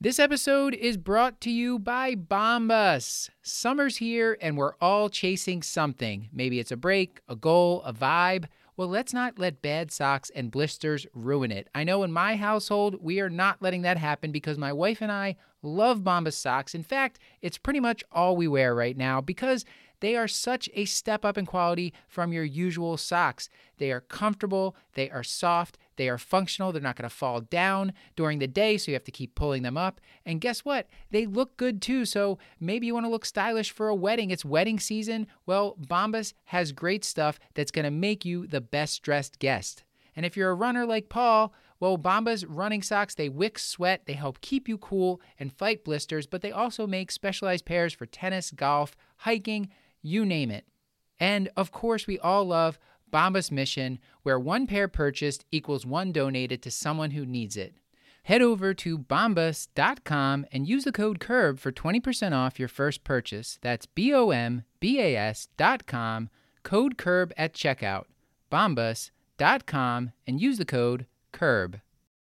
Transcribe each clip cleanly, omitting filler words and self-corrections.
This episode is brought to you by Bombas. Summer's here and we're all chasing something. Maybe it's a break, a goal, a vibe. Well, let's not let bad socks and blisters ruin it. I know in my household, we are not letting that happen because my wife and I love Bombas socks. In fact, it's pretty much all we wear right now because they are such a step up in quality from your usual socks. They are comfortable, they are soft, they are functional, they're not going to fall down during the day, so you have to keep pulling them up. And guess what? They look good too, so maybe you want to look stylish for a wedding. It's wedding season. Well, Bombas has great stuff that's going to make you the best dressed guest. And if you're a runner like Paul, well, Bombas running socks, they wick sweat, they help keep you cool and fight blisters, but they also make specialized pairs for tennis, golf, hiking, you name it. And of course, we all love Bombas Mission, where one pair purchased equals one donated to someone who needs it. Head over to bombas.com and use the code CURB for 20% off your first purchase. That's BOMBAS.com, code CURB at checkout. Bombas.com and use the code CURB.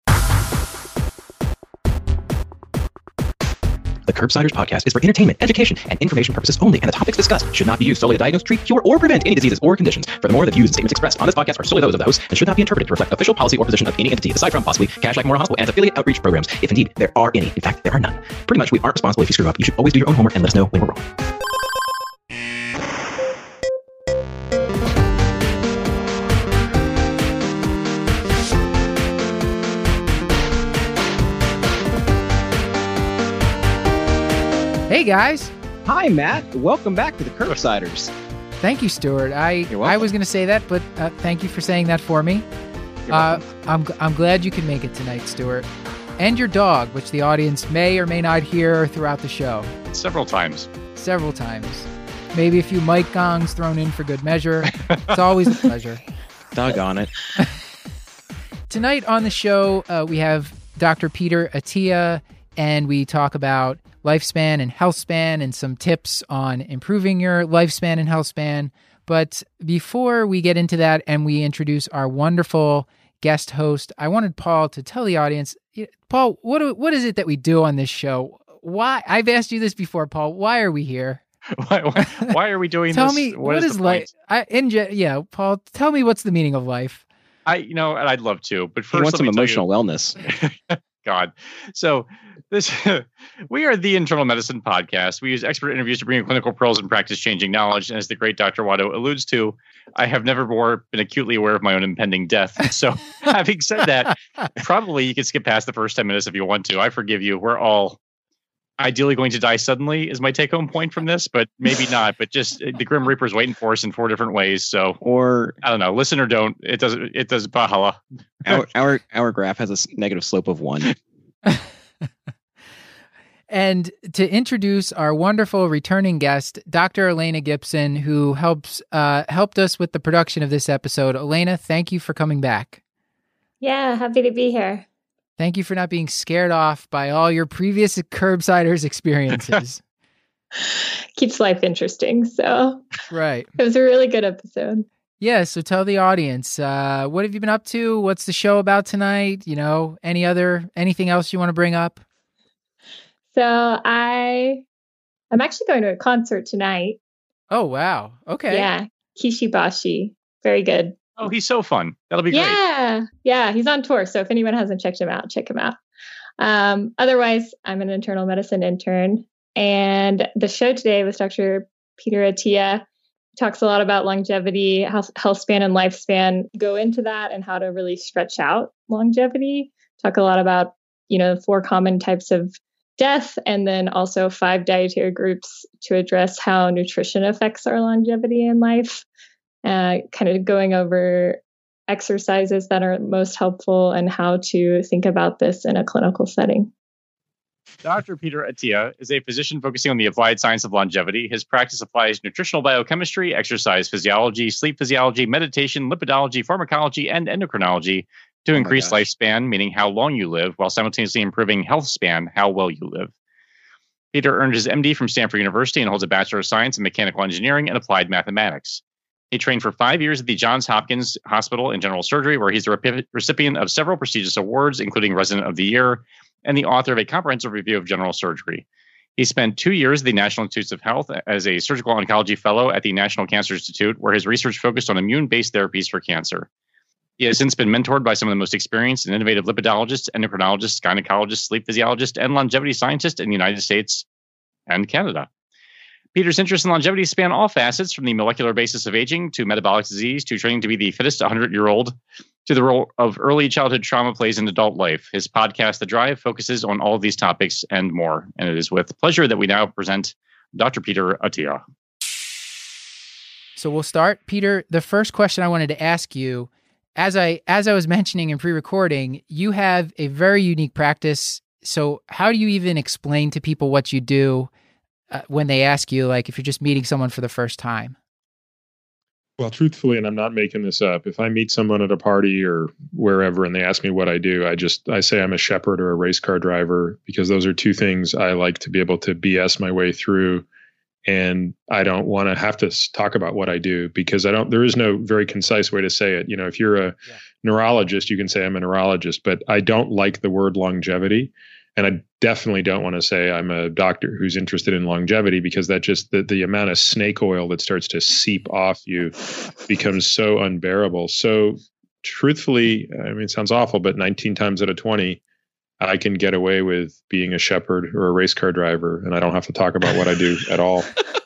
The Curbsiders podcast is for entertainment, education, and information purposes only, and the topics discussed should not be used solely to diagnose, treat, cure, or prevent any diseases or conditions. Furthermore, the views and statements expressed on this podcast are solely those of the host and should not be interpreted to reflect official policy or position of any entity, aside from possibly Cash Like Memorial Hospital and its affiliate outreach programs, if indeed there are any. In fact, there are none. Pretty much, we aren't responsible if you screw up. You should always do your own homework and let us know when we're wrong. Hey guys. Hi, Matt. Welcome back to the Curbsiders. Thank you, Stuart. I was going to say that, but thank you for saying that for me. I'm glad you can make it tonight, Stuart. And your dog, which the audience may or may not hear throughout the show. Several times. Maybe a few mic gongs thrown in for good measure. It's always a pleasure. Doggone it. Tonight on the show, we have Dr. Peter Attia, and we talk about lifespan and health span and some tips on improving your lifespan and health span. But before we get into that and we introduce our wonderful guest host, I wanted Paul to tell the audience, Paul, what is it that we do on this show? Why? I've asked you this before, Paul. Why are we here? Why are we doing tell this? Me, what is life? Paul, tell me what's the meaning of life? And I'd love to, but first, he wants some emotional wellness. God. So we are the Internal Medicine Podcast. We use expert interviews to bring you clinical pearls and practice-changing knowledge. And as the great Dr. Watto alludes to, I have never been acutely aware of my own impending death. So having said that, probably you can skip past the first 10 minutes if you want to. I forgive you. We're all ideally going to die suddenly is my take-home point from this, but maybe not. But just the Grim Reaper's waiting for us in 4 different ways. So, or I don't know. Listen or don't. It does Bahala. Our graph has a negative slope of 1. And to introduce our wonderful returning guest, Dr. Elena Gibson, who helped us with the production of this episode. Elena, thank you for coming back. Yeah, happy to be here. Thank you for not being scared off by all your previous Curbsiders experiences. Keeps life interesting. So right. It was a really good episode. Yeah, so tell the audience, what have you been up to? What's the show about tonight? Anything else you want to bring up? So I'm actually going to a concert tonight. Oh, wow. Okay. Yeah, Kishi Bashi. Very good. Oh, he's so fun. That'll be great. Yeah, he's on tour. So if anyone hasn't checked him out, check him out. Otherwise, I'm an internal medicine intern. And the show today was Dr. Peter Attia. Talks a lot about longevity, health span and lifespan. Go into that and how to really stretch out longevity. Talk a lot about, 4 common types of death, and then also 5 dietary groups to address how nutrition affects our longevity in life. Kind of going over exercises that are most helpful and how to think about this in a clinical setting. Dr. Peter Attia is a physician focusing on the applied science of longevity. His practice applies nutritional biochemistry, exercise physiology, sleep physiology, meditation, lipidology, pharmacology, and endocrinology to increase lifespan, meaning how long you live, while simultaneously improving health span, how well you live. Peter earned his MD from Stanford University and holds a Bachelor of Science in Mechanical Engineering and Applied Mathematics. He trained for 5 years at the Johns Hopkins Hospital in General Surgery, where he's the recipient of several prestigious awards, including Resident of the Year and the author of a comprehensive review of general surgery. He spent 2 years at the National Institutes of Health as a surgical oncology fellow at the National Cancer Institute, where his research focused on immune-based therapies for cancer. He has since been mentored by some of the most experienced and innovative lipidologists, endocrinologists, gynecologists, sleep physiologists, and longevity scientists in the United States and Canada. Peter's interests in longevity span all facets, from the molecular basis of aging to metabolic disease to training to be the fittest 100-year-old to the role of early childhood trauma plays in adult life. His podcast, The Drive, focuses on all of these topics and more. And it is with pleasure that we now present Dr. Peter Attia. So we'll start. Peter, the first question I wanted to ask you, as I was mentioning in pre-recording, you have a very unique practice. So how do you even explain to people what you do when they ask you, like if you're just meeting someone for the first time? Well, truthfully, and I'm not making this up, if I meet someone at a party or wherever and they ask me what I do, I say I'm a shepherd or a race car driver, because those are two things I like to be able to BS my way through. And I don't want to have to talk about what I do, because there is no very concise way to say it. You know, if you're a neurologist, you can say I'm a neurologist, but I don't like the word longevity. And I definitely don't want to say I'm a doctor who's interested in longevity, because that just the amount of snake oil that starts to seep off you becomes so unbearable. So truthfully, I mean, it sounds awful, but 19 times out of 20, I can get away with being a shepherd or a race car driver, and I don't have to talk about what I do at all.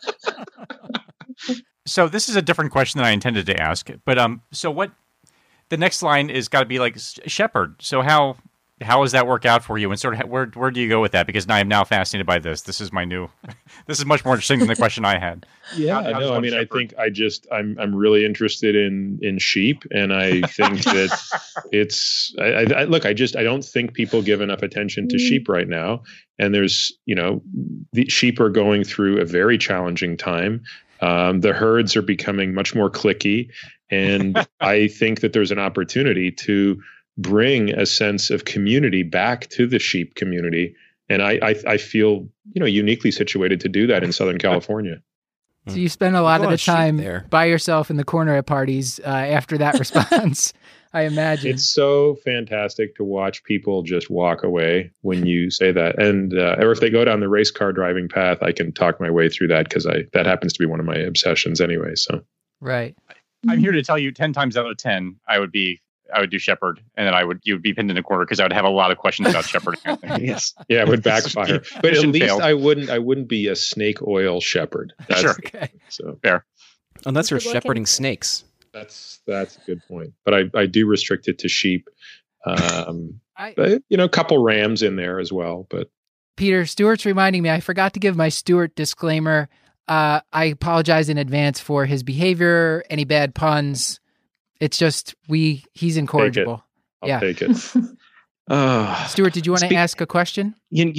So this is a different question than I intended to ask, but so what? The next line is got to be like shepherd. So how does that work out for you? And sort of where do you go with that? Because I am now fascinated by this. This is my new. This is much more interesting than the question I had. Yeah, no, I mean, shepherd? I think I'm really interested in sheep, and I think that it's. I don't think people give enough attention to sheep right now, and there's the sheep are going through a very challenging time. The herds are becoming much more cliquey, and I think that there's an opportunity to bring a sense of community back to the sheep community. And I feel, uniquely situated to do that in Southern California. So you spend a lot of the time by yourself in the corner at parties after that response, I imagine. It's so fantastic to watch people just walk away when you say that. And or if they go down the race car driving path, I can talk my way through that, because that happens to be one of my obsessions anyway. So right. I'm here to tell you 10 times out of 10, I would do shepherd, and then you would be pinned in a corner, because I would have a lot of questions about shepherding. Yes. Yeah, it would backfire. But at least I wouldn't be a snake oil shepherd. That's sure. Okay. So fair. Unless you're shepherding snakes. That's a good point. But I do restrict it to sheep. But, a couple rams in there as well. But Peter, Stuart's reminding me, I forgot to give my Stuart disclaimer. I apologize in advance for his behavior, any bad puns. It's just he's incorrigible. I'll take it. Stuart, did you want to ask a question?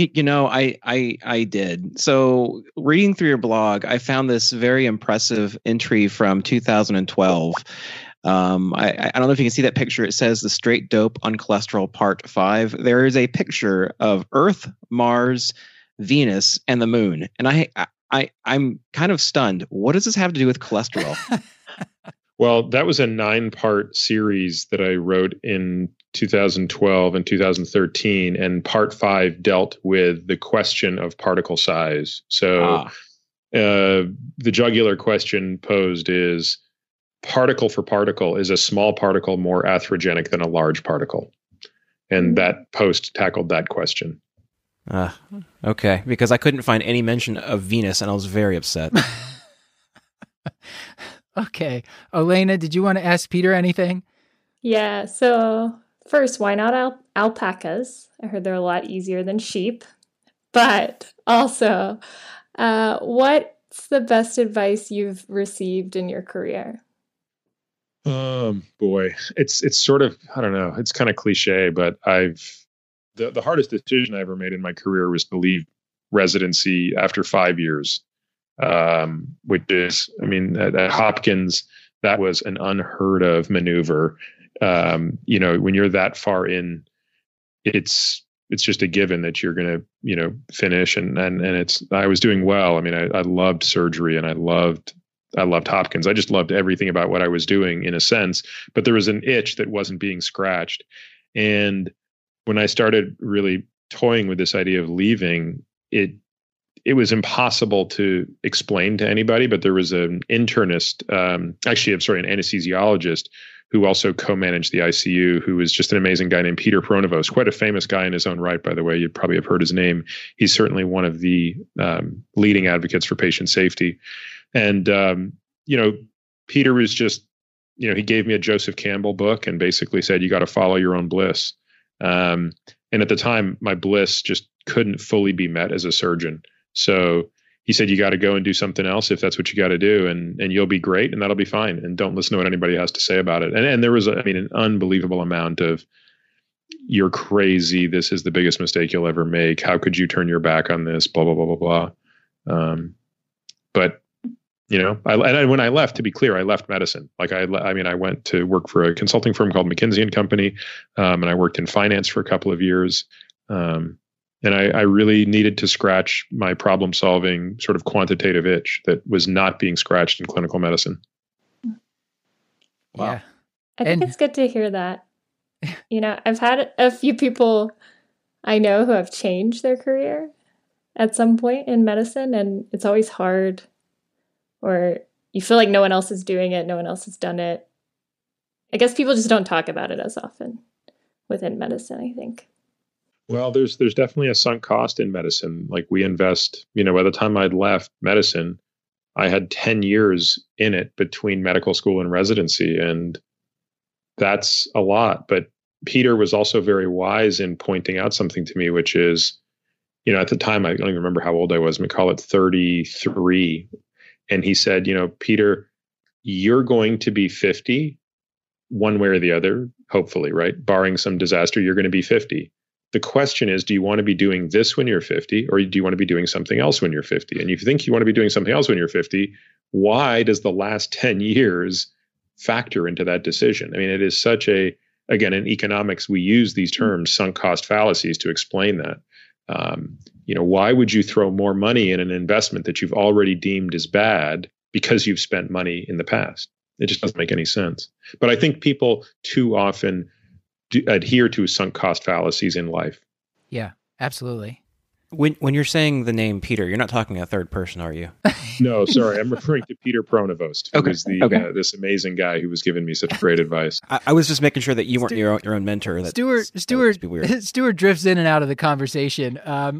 I did. So reading through your blog, I found this very impressive entry from 2012. I don't know if you can see that picture. It says the Straight Dope on Cholesterol Part 5. There is a picture of Earth, Mars, Venus, and the moon. And I'm kind of stunned. What does this have to do with cholesterol? Well, that was a 9-part series that I wrote in 2012 and 2013, and part 5 dealt with the question of particle size. So the jugular question posed is, particle for particle, is a small particle more atherogenic than a large particle? And that post tackled that question. Okay, because I couldn't find any mention of Venus, and I was very upset. Okay. Elena, did you want to ask Peter anything? Yeah. So first, why not alpacas? I heard they're a lot easier than sheep. But also, what's the best advice you've received in your career? Boy, it's sort of, I don't know, it's kind of cliche, but the hardest decision I ever made in my career was to leave residency after 5 years. Which is, I mean, at Hopkins, that was an unheard of maneuver. When you're that far in, it's just a given that you're going to, finish. And I was doing well. I mean, I loved surgery, and I loved Hopkins. I just loved everything about what I was doing, in a sense, but there was an itch that wasn't being scratched. And when I started really toying with this idea of leaving, it was impossible to explain to anybody, but there was an internist, an anesthesiologist who also co-managed the ICU, who was just an amazing guy named Peter Pronovost, quite a famous guy in his own right, by the way. You'd probably have heard his name. He's certainly one of the leading advocates for patient safety. And, Peter was just, he gave me a Joseph Campbell book and basically said, you got to follow your own bliss. And at the time, my bliss just couldn't fully be met as a surgeon. So he said, you got to go and do something else if that's what you got to do, and you'll be great, and that'll be fine. And don't listen to what anybody has to say about it. And there was, an unbelievable amount of, you're crazy. This is the biggest mistake you'll ever make. How could you turn your back on this? Blah, blah, blah, blah, blah. But, when I left, to be clear, I left medicine. Like I went to work for a consulting firm called McKinsey & Company, and I worked in finance for a couple of years. And I really needed to scratch my problem solving sort of quantitative itch that was not being scratched in clinical medicine. Wow. Yeah. I think it's good to hear that. I've had a few people I know who have changed their career at some point in medicine, and it's always hard, or you feel like no one else is doing it, no one else has done it. I guess people just don't talk about it as often within medicine, I think. Well, there's definitely a sunk cost in medicine. Like we invest, by the time I'd left medicine, I had 10 years in it between medical school and residency. And that's a lot. But Peter was also very wise in pointing out something to me, which is, at the time, I don't even remember how old I was, we call it 33. And he said, Peter, you're going to be 50 one way or the other, hopefully, right? Barring some disaster, you're going to be 50. The question is, do you want to be doing this when you're 50, or do you want to be doing something else when you're 50? And if you think you want to be doing something else when you're 50, why does the last 10 years factor into that decision? I mean, it is such again, in economics, we use these terms, sunk cost fallacies, to explain that. Why would you throw more money in an investment that you've already deemed as bad because you've spent money in the past? It just doesn't make any sense. But I think people too often adhere to sunk cost fallacies in life. Yeah, absolutely. When you're saying the name Peter, you're not talking a third person, are you? No, sorry. I'm referring to Peter Pronovost, who was this amazing guy who was giving me such great advice. I was just making sure that you weren't your own mentor. Stuart drifts in and out of the conversation.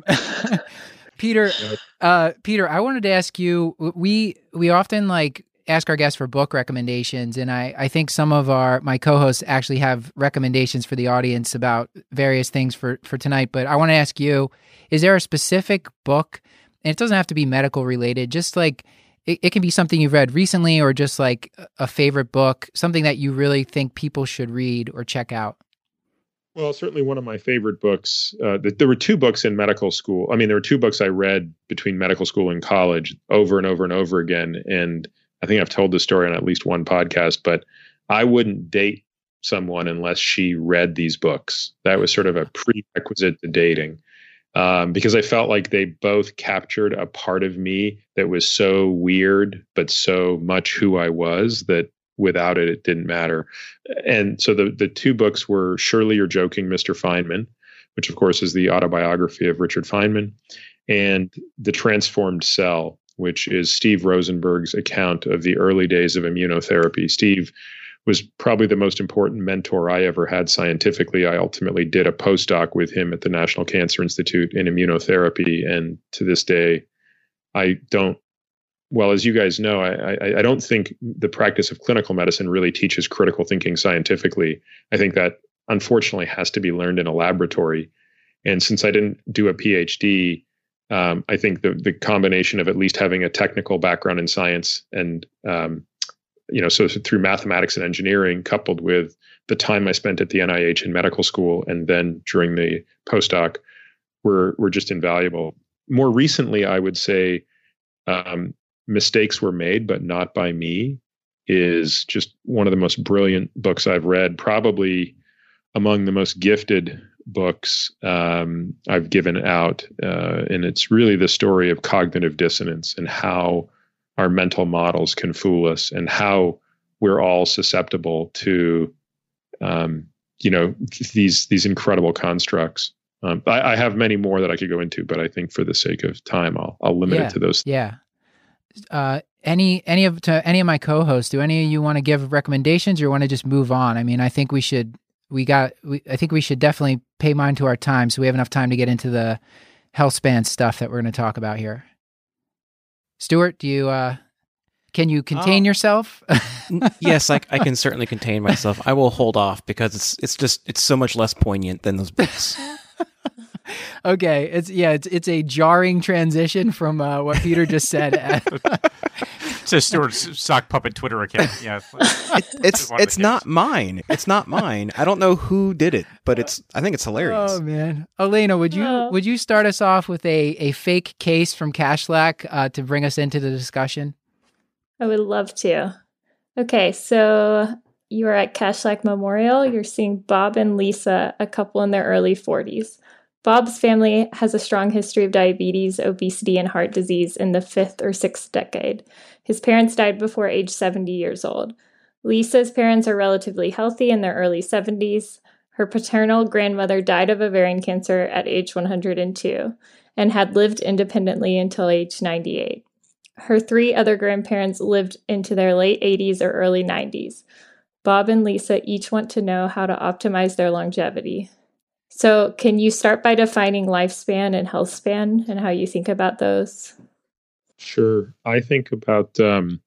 Peter, I wanted to ask you, we often ask our guests for book recommendations, and I think some of my co-hosts actually have recommendations for the audience about various things for tonight. But I want to ask you, is there a specific book, and it doesn't have to be medical related, just it can be something you've read recently, or just like a favorite book, something that you really think people should read or check out? Well, certainly one of my favorite books, there were two books in medical school. I mean, there were two books I read between medical school and college over and over and over again. And I think I've told this story on at least one podcast, but I wouldn't date someone unless she read these books. That was sort of a prerequisite to dating, because I felt like they both captured a part of me that was so weird, but so much who I was that without it, it didn't matter. And so the two books were Surely You're Joking, Mr. Feynman, which of course is the autobiography of Richard Feynman, and The Transformed Cell, which is Steve Rosenberg's account of the early days of immunotherapy. Steve was probably the most important mentor I ever had scientifically. I ultimately did a postdoc with him at the National Cancer Institute in immunotherapy. And to this day, as you guys know, I don't think the practice of clinical medicine really teaches critical thinking scientifically. I think that unfortunately has to be learned in a laboratory. And since I didn't do a PhD, I think the combination of at least having a technical background in science and, so through mathematics and engineering, coupled with the time I spent at the NIH in medical school and then during the postdoc, were just invaluable. More recently, I would say Mistakes Were Made, But Not by Me is just one of the most brilliant books I've read, probably among the most gifted books I've given out. And it's really the story of cognitive dissonance and how our mental models can fool us and how we're all susceptible to, these incredible constructs. I have many more that I could go into, but I think for the sake of time, I'll limit it to those. Yeah. Any of my co-hosts, do any of you want to give recommendations or want to just move on? I mean, I think we should definitely pay mind to our time, so we have enough time to get into the healthspan stuff that we're going to talk about here. Stuart, can you contain yourself? Yes, I can certainly contain myself. I will hold off because it's so much less poignant than those books. Okay, it's a jarring transition from what Peter just said. To Stuart's sock puppet Twitter account. Yeah, it's not mine. It's not mine. I don't know who did it, but I think it's hilarious. Oh man, Elena, would you start us off with a fake case from Kashlak to bring us into the discussion? I would love to. Okay, so you are at Kashlak Memorial. You're seeing Bob and Lisa, a couple in their early 40s. Bob's family has a strong history of diabetes, obesity, and heart disease in the 5th or 6th decade. His parents died before age 70 years old. Lisa's parents are relatively healthy in their early 70s. Her paternal grandmother died of ovarian cancer at age 102 and had lived independently until age 98. Her 3 other grandparents lived into their late 80s or early 90s. Bob and Lisa each want to know how to optimize their longevity. So can you start by defining lifespan and health span and how you think about those? Sure. I think about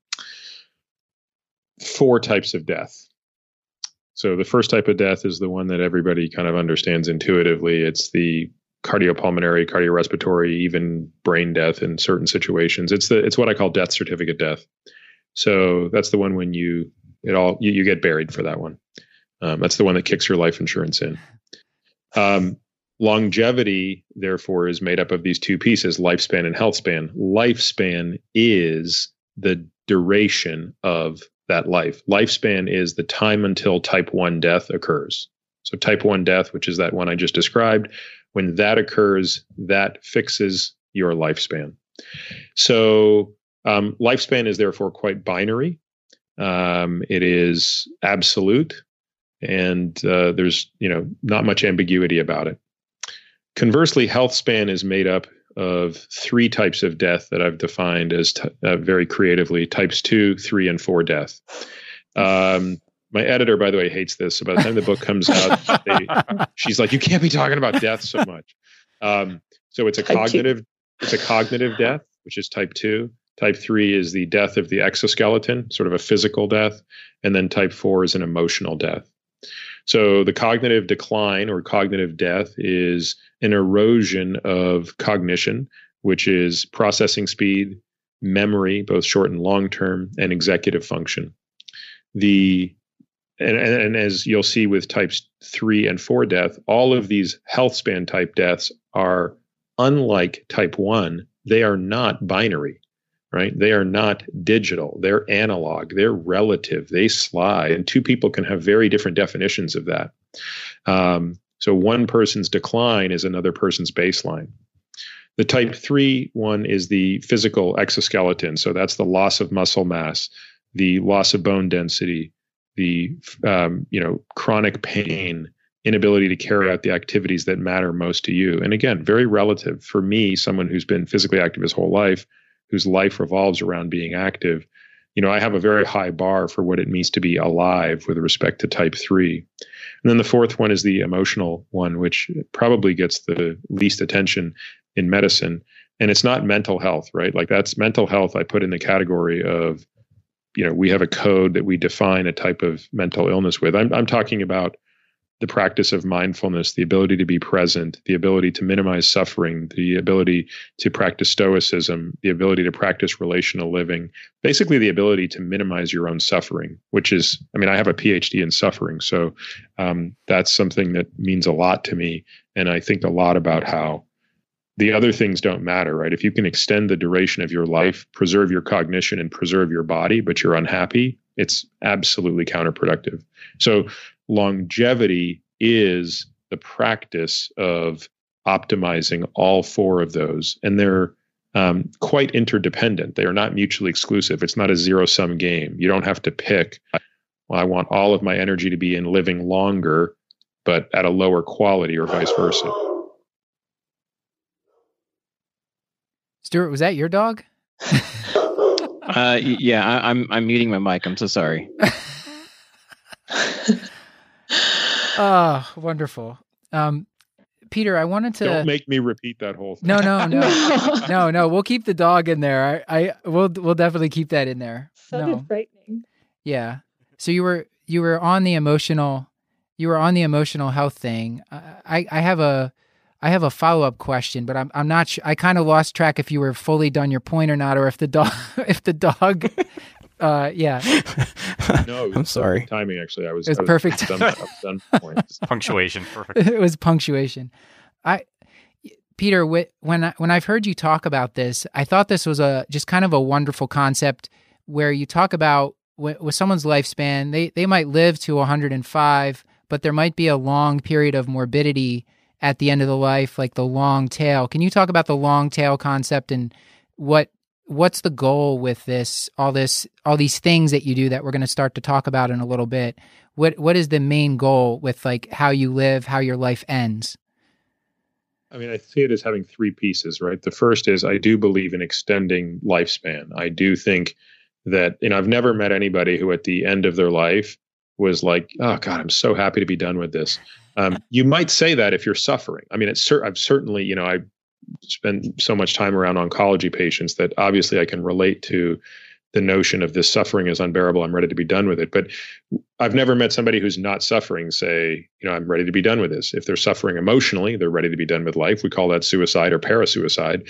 4 types of death. So the first type of death is the one that everybody kind of understands intuitively. It's the cardiopulmonary, cardiorespiratory, even brain death in certain situations. It's what I call death certificate death. So that's the one when you get buried for that one. That's the one that kicks your life insurance in. Longevity, therefore, is made up of these 2 pieces, lifespan and health span. Lifespan is the duration of that life. Lifespan is the time until type 1 death occurs. So type 1 death, which is that one I just described, when that occurs, that fixes your lifespan. So lifespan is therefore quite binary. It is absolute. And there's not much ambiguity about it. Conversely, health span is made up of 3 types of death that I've defined as very creatively: types 2, 3, and 4 death. My editor, by the way, hates this. So by the time the book comes out, she's like, "You can't be talking about death so much." So it's a cognitive death, which is type 2. Type 3 is the death of the exoskeleton, sort of a physical death, and then type 4 is an emotional death. So the cognitive decline or cognitive death is an erosion of cognition, which is processing speed, memory, both short and long term, and executive function. And as you'll see with types 3 and 4 death, all of these health span type deaths are unlike type 1. They are not binary. Right? They are not digital. They're analog. They're relative. They slide. And 2 people can have very different definitions of that. So one person's decline is another person's baseline. The type 3 one is the physical exoskeleton. So that's the loss of muscle mass, the loss of bone density, the chronic pain, inability to carry out the activities that matter most to you. And again, very relative. For me, someone who's been physically active his whole life, whose life revolves around being active, I have a very high bar for what it means to be alive with respect to type 3. And then the 4th one is the emotional one, which probably gets the least attention in medicine. And it's not mental health, right? Like that's mental health I put in the category of, we have a code that we define a type of mental illness with. I'm talking about the practice of mindfulness, the ability to be present, the ability to minimize suffering, the ability to practice stoicism, the ability to practice relational living, basically the ability to minimize your own suffering, which is, I have a PhD in suffering. So that's something that means a lot to me. And I think a lot about how the other things don't matter, right? If you can extend the duration of your life, preserve your cognition and preserve your body, but you're unhappy, it's absolutely counterproductive. So longevity is the practice of optimizing all 4 of those. And they're quite interdependent. They are not mutually exclusive. It's not a zero-sum game. You don't have to pick, well, I want all of my energy to be in living longer, but at a lower quality, or vice versa. Stuart, was that your dog? Yeah, I'm muting my mic. I'm so sorry. Oh, wonderful. Peter, I wanted to. Don't make me repeat that whole thing. No. We'll keep the dog in there. We'll definitely keep that in there. Sounded frightening. Yeah. So you were on the emotional health thing. I have a follow-up question, but I'm not sure. I kind of lost track if you were fully done your point or not, or if the dog yeah. No, I'm sorry. Timing, actually. It was perfect. Done point. Punctuation. Perfect. It was punctuation. Peter, when I've heard you talk about this, I thought this was just kind of a wonderful concept where you talk about with someone's lifespan, they might live to 105, but there might be a long period of morbidity at the end of the life, like the long tail. Can you talk about the long tail concept and what's the goal with this, all these things that you do that we're going to start to talk about in a little bit? What is the main goal with like how you live, how your life ends? I mean, I see it as having three pieces, right? The first is I do believe in extending lifespan. I do think that, I've never met anybody who at the end of their life was like, oh God, I'm so happy to be done with this. You might say that if you're suffering. I mean, I've certainly, I spend so much time around oncology patients that obviously I can relate to the notion of this suffering is unbearable. I'm ready to be done with it. But I've never met somebody who's not suffering say, I'm ready to be done with this. If they're suffering emotionally, they're ready to be done with life. We call that suicide or parasuicide.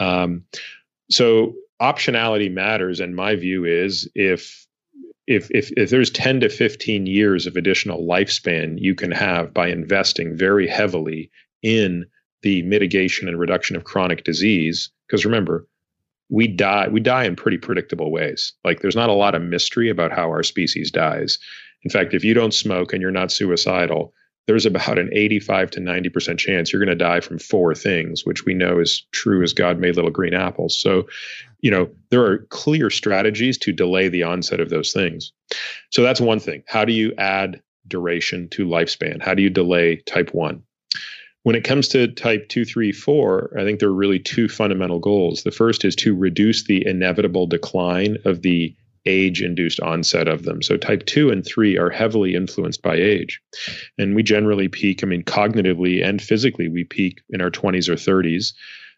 So optionality matters. And my view is if there's 10 to 15 years of additional lifespan you can have by investing very heavily in the mitigation and reduction of chronic disease, because remember, we die in pretty predictable ways. Like there's not a lot of mystery about how our species dies. In fact, if you don't smoke and you're not suicidal, there's about an 85 to 90% chance you're going to die from four things, which we know is true as God made little green apples. So, there are clear strategies to delay the onset of those things. So that's one thing. How do you add duration to lifespan? How do you delay type 1? When it comes to type 2, 3, 4, I think there are really two fundamental goals. The first is to reduce the inevitable decline of the age-induced onset of them. So type 2 and 3 are heavily influenced by age. And we generally peak, cognitively and physically, we peak in our 20s or 30s.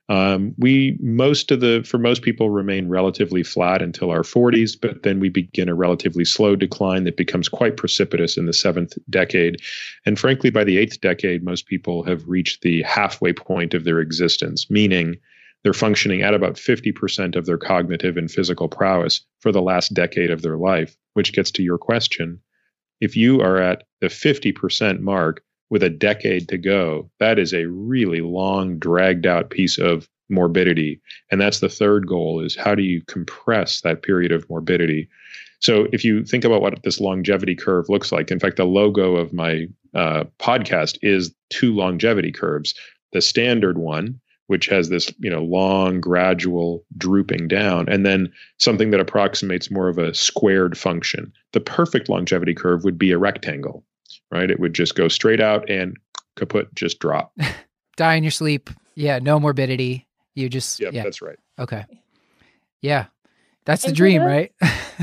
For most people remain relatively flat until our 40s, but then we begin a relatively slow decline that becomes quite precipitous in the 7th decade. And frankly, by the 8th decade, most people have reached the halfway point of their existence, meaning they're functioning at about 50% of their cognitive and physical prowess for the last decade of their life, which gets to your question. If you are at the 50% mark, with a decade to go, that is a really long, dragged out piece of morbidity. And that's the third goal, is how do you compress that period of morbidity? So if you think about what this longevity curve looks like, in fact, the logo of my podcast is two longevity curves. The standard one, which has this, long, gradual drooping down, and then something that approximates more of a squared function. The perfect longevity curve would be a rectangle. Right? It would just go straight out and kaput, just drop. Die in your sleep. Yeah. No morbidity. You just, yeah, that's right. Okay. Yeah. That's the dream, right?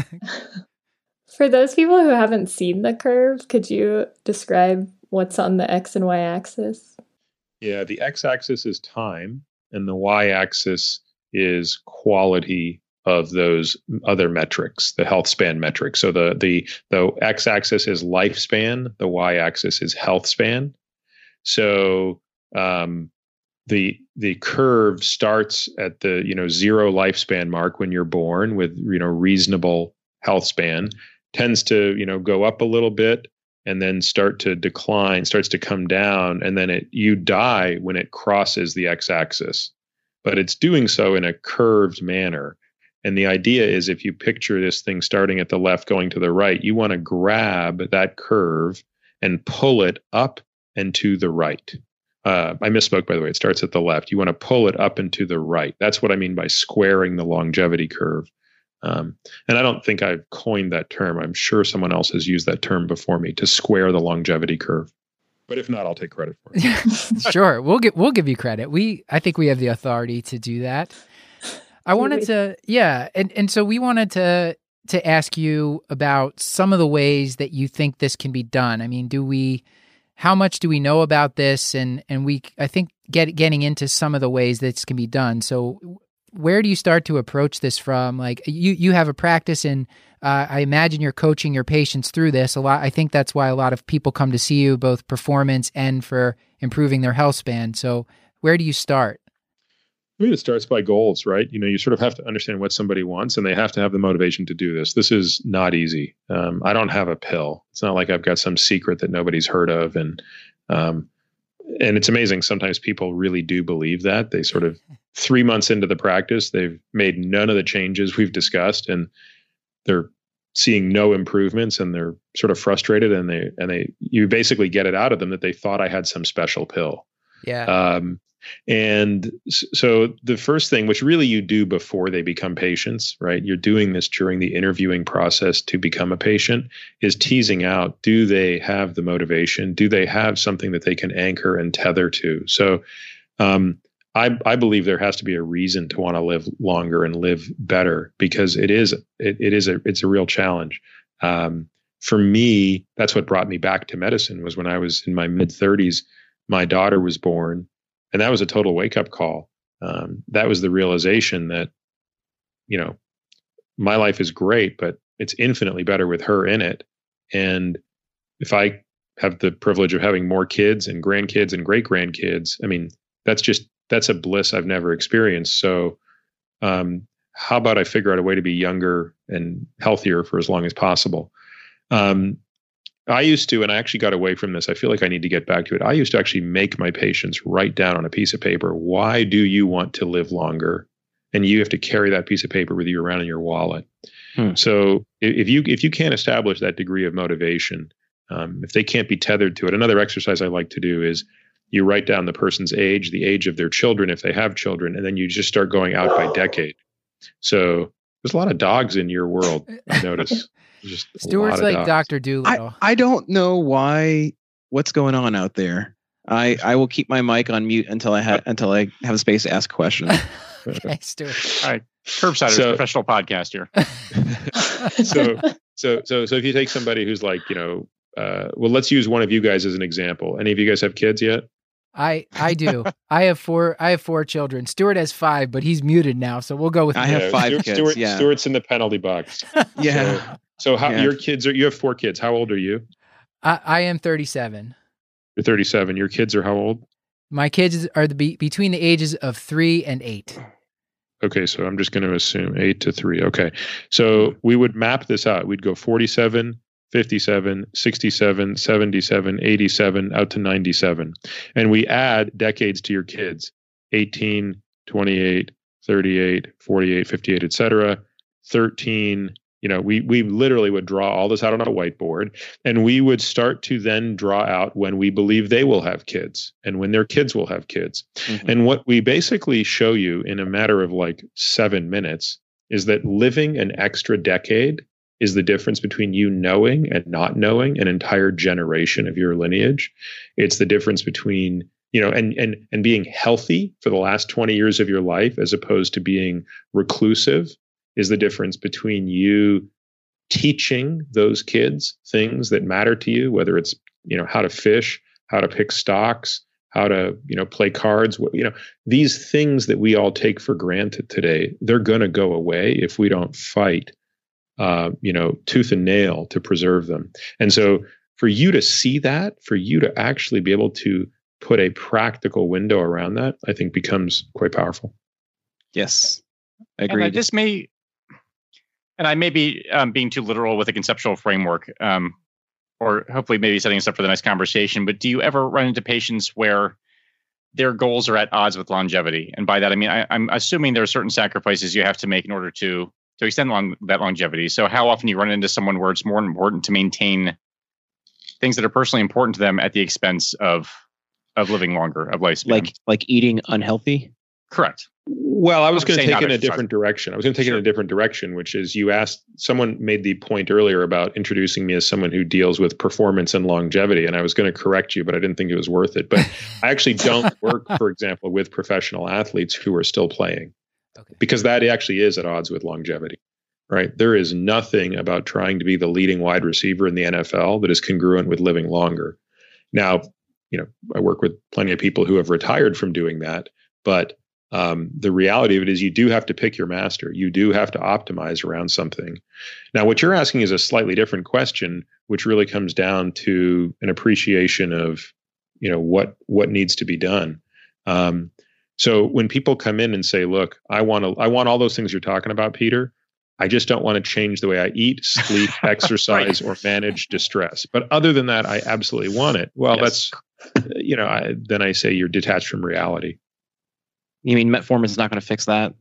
For those people who haven't seen the curve, could you describe what's on the X and Y axis? Yeah. The X axis is time and the Y axis is quality of those other metrics, the health span metrics. So the x-axis is lifespan, the y-axis is health span. So the curve starts at the 0 lifespan mark when you're born with reasonable health span, tends to go up a little bit and then start to decline, starts to come down, and then you die when it crosses the x-axis. But it's doing so in a curved manner. And the idea is if you picture this thing starting at the left going to the right, you want to grab that curve and pull it up and to the right. I misspoke, by the way. It starts at the left. You want to pull it up and to the right. That's what I mean by squaring the longevity curve. And I don't think I've coined that term. I'm sure someone else has used that term before me, to square the longevity curve. But if not, I'll take credit for it. Sure. We'll give you credit. I think we have the authority to do that. I wanted to, and so we wanted to ask you about some of the ways that you think this can be done. I mean, how much do we know about this? And I think getting into some of the ways this can be done. So where do you start to approach this from? Like you have a practice and I imagine you're coaching your patients through this a lot. I think that's why a lot of people come to see you, both performance and for improving their health span. So where do you start? I mean, it starts by goals, right? You sort of have to understand what somebody wants and they have to have the motivation to do this. This is not easy. I don't have a pill. It's not like I've got some secret that nobody's heard of. And it's amazing. Sometimes people really do believe that. They sort of 3 months into the practice, they've made none of the changes we've discussed and they're seeing no improvements and they're sort of frustrated and you basically get it out of them that they thought I had some special pill. Yeah. And so the first thing, which really you do before they become patients, right? You're doing this during the interviewing process to become a patient, is teasing out, do they have the motivation? Do they have something that they can anchor and tether to? So I believe there has to be a reason to want to live longer and live better because it's a real challenge. For me, that's what brought me back to medicine was when I was in my mid-30s, my daughter was born. And that was a total wake-up call. That was the realization that, my life is great, but it's infinitely better with her in it. And if I have the privilege of having more kids and grandkids and great-grandkids, I mean, that's a bliss I've never experienced. So how about I figure out a way to be younger and healthier for as long as possible? I used to, and I actually got away from this. I feel like I need to get back to it. I used to actually make my patients write down on a piece of paper, why do you want to live longer? And you have to carry that piece of paper with you around in your wallet. So if you can't establish that degree of motivation, if they can't be tethered to it, another exercise I like to do is you write down the person's age, the age of their children, if they have children, and then you just start going out by decade. So there's a lot of dogs in your world, I notice. Stuart's like Dr. Doolittle. I don't know what's going on out there. I will keep my mic on mute until I have a space to ask questions. Okay, Stuart. All right. Curbsider's professional podcast here. So if you take somebody who's like, well, let's use one of you guys as an example. Any of you guys have kids yet? I do. I have four children. Stuart has 5, but he's muted now, so we'll go with. I have 5 kids. Stuart's in the penalty box. Yeah. So how your kids are? You have 4 kids. How old are you? I am 37. You're 37. Your kids are how old? My kids are between the ages of 3 and 8. Okay, so I'm just going to assume 8 to 3. Okay, so we would map this out. We'd go 47, 57, 67, 77, 87, out to 97. And we add decades to your kids, 18, 28, 38, 48, 58, et cetera, 13. We literally would draw all this out on a whiteboard, and we would start to then draw out when we believe they will have kids and when their kids will have kids. Mm-hmm. And what we basically show you in a matter of like 7 minutes is that living an extra decade is the difference between you knowing and not knowing an entire generation of your lineage. It's the difference between, and being healthy for the last 20 years of your life as opposed to being reclusive is the difference between you teaching those kids things that matter to you, whether it's, how to fish, how to pick stocks, how to, play cards, these things that we all take for granted today, they're going to go away if we don't fight, tooth and nail to preserve them. And so for you to see that, for you to actually be able to put a practical window around that, I think becomes quite powerful. Yes, I agree. And I may be being too literal with a conceptual framework, or hopefully maybe setting us up for the next conversation. But do you ever run into patients where their goals are at odds with longevity? And by that, I mean, I'm assuming there are certain sacrifices you have to make in order to extend that longevity. So how often you run into someone where it's more important to maintain things that are personally important to them at the expense of living longer, of lifespan? Like eating unhealthy? Correct. Well, I was going to take it in a different direction. Which is someone made the point earlier about introducing me as someone who deals with performance and longevity. And I was going to correct you, but I didn't think it was worth it. But I actually don't work, for example, with professional athletes who are still playing. Okay. because that actually is at odds with longevity, right? There is nothing about trying to be the leading wide receiver in the NFL that is congruent with living longer. Now, I work with plenty of people who have retired from doing that, but the reality of it is you do have to pick your master. You do have to optimize around something. Now, what you're asking is a slightly different question, which really comes down to an appreciation of, what needs to be done. So when people come in and say, look, I want all those things you're talking about, Peter, I just don't want to change the way I eat, sleep, exercise, or manage distress. But other than that, I absolutely want it. Well, Yes. then I say you're detached from reality. You mean metformin is not going to fix that?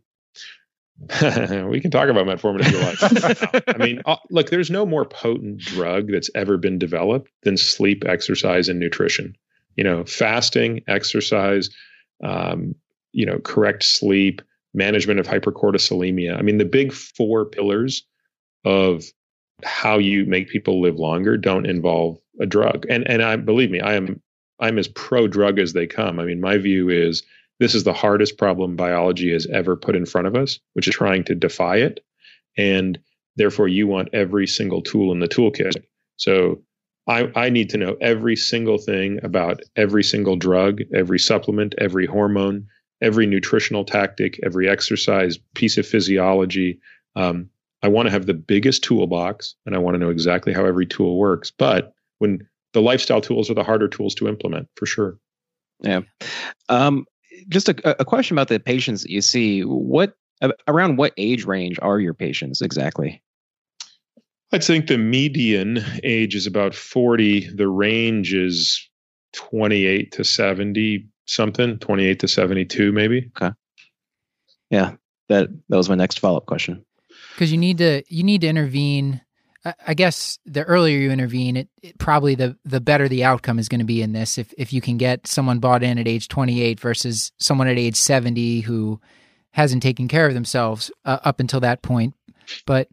We can talk about metformin if you like. I mean, look, there's no more potent drug that's ever been developed than sleep, exercise, and nutrition. Fasting, exercise, correct sleep, management of hypercortisolemia. I mean, the big 4 pillars of how you make people live longer don't involve a drug. And believe me, I'm as pro-drug as they come. I mean, my view is this is the hardest problem biology has ever put in front of us, which is trying to defy it. And therefore, you want every single tool in the toolkit. So I need to know every single thing about every single drug, every supplement, every hormone, every nutritional tactic, every exercise, piece of physiology. I want to have the biggest toolbox, and I want to know exactly how every tool works. But when the lifestyle tools are the harder tools to implement, for sure. Yeah. Just a question about the patients that you see. Around what age range are your patients exactly? I think the median age is about 40. The range is 28 to 70 something, 28 to 72 maybe. Okay. Yeah, that was my next follow-up question. Because you need to intervene. I guess the earlier you intervene, it probably the better the outcome is going to be in this. If you can get someone bought in at age 28 versus someone at age 70 who hasn't taken care of themselves up until that point. But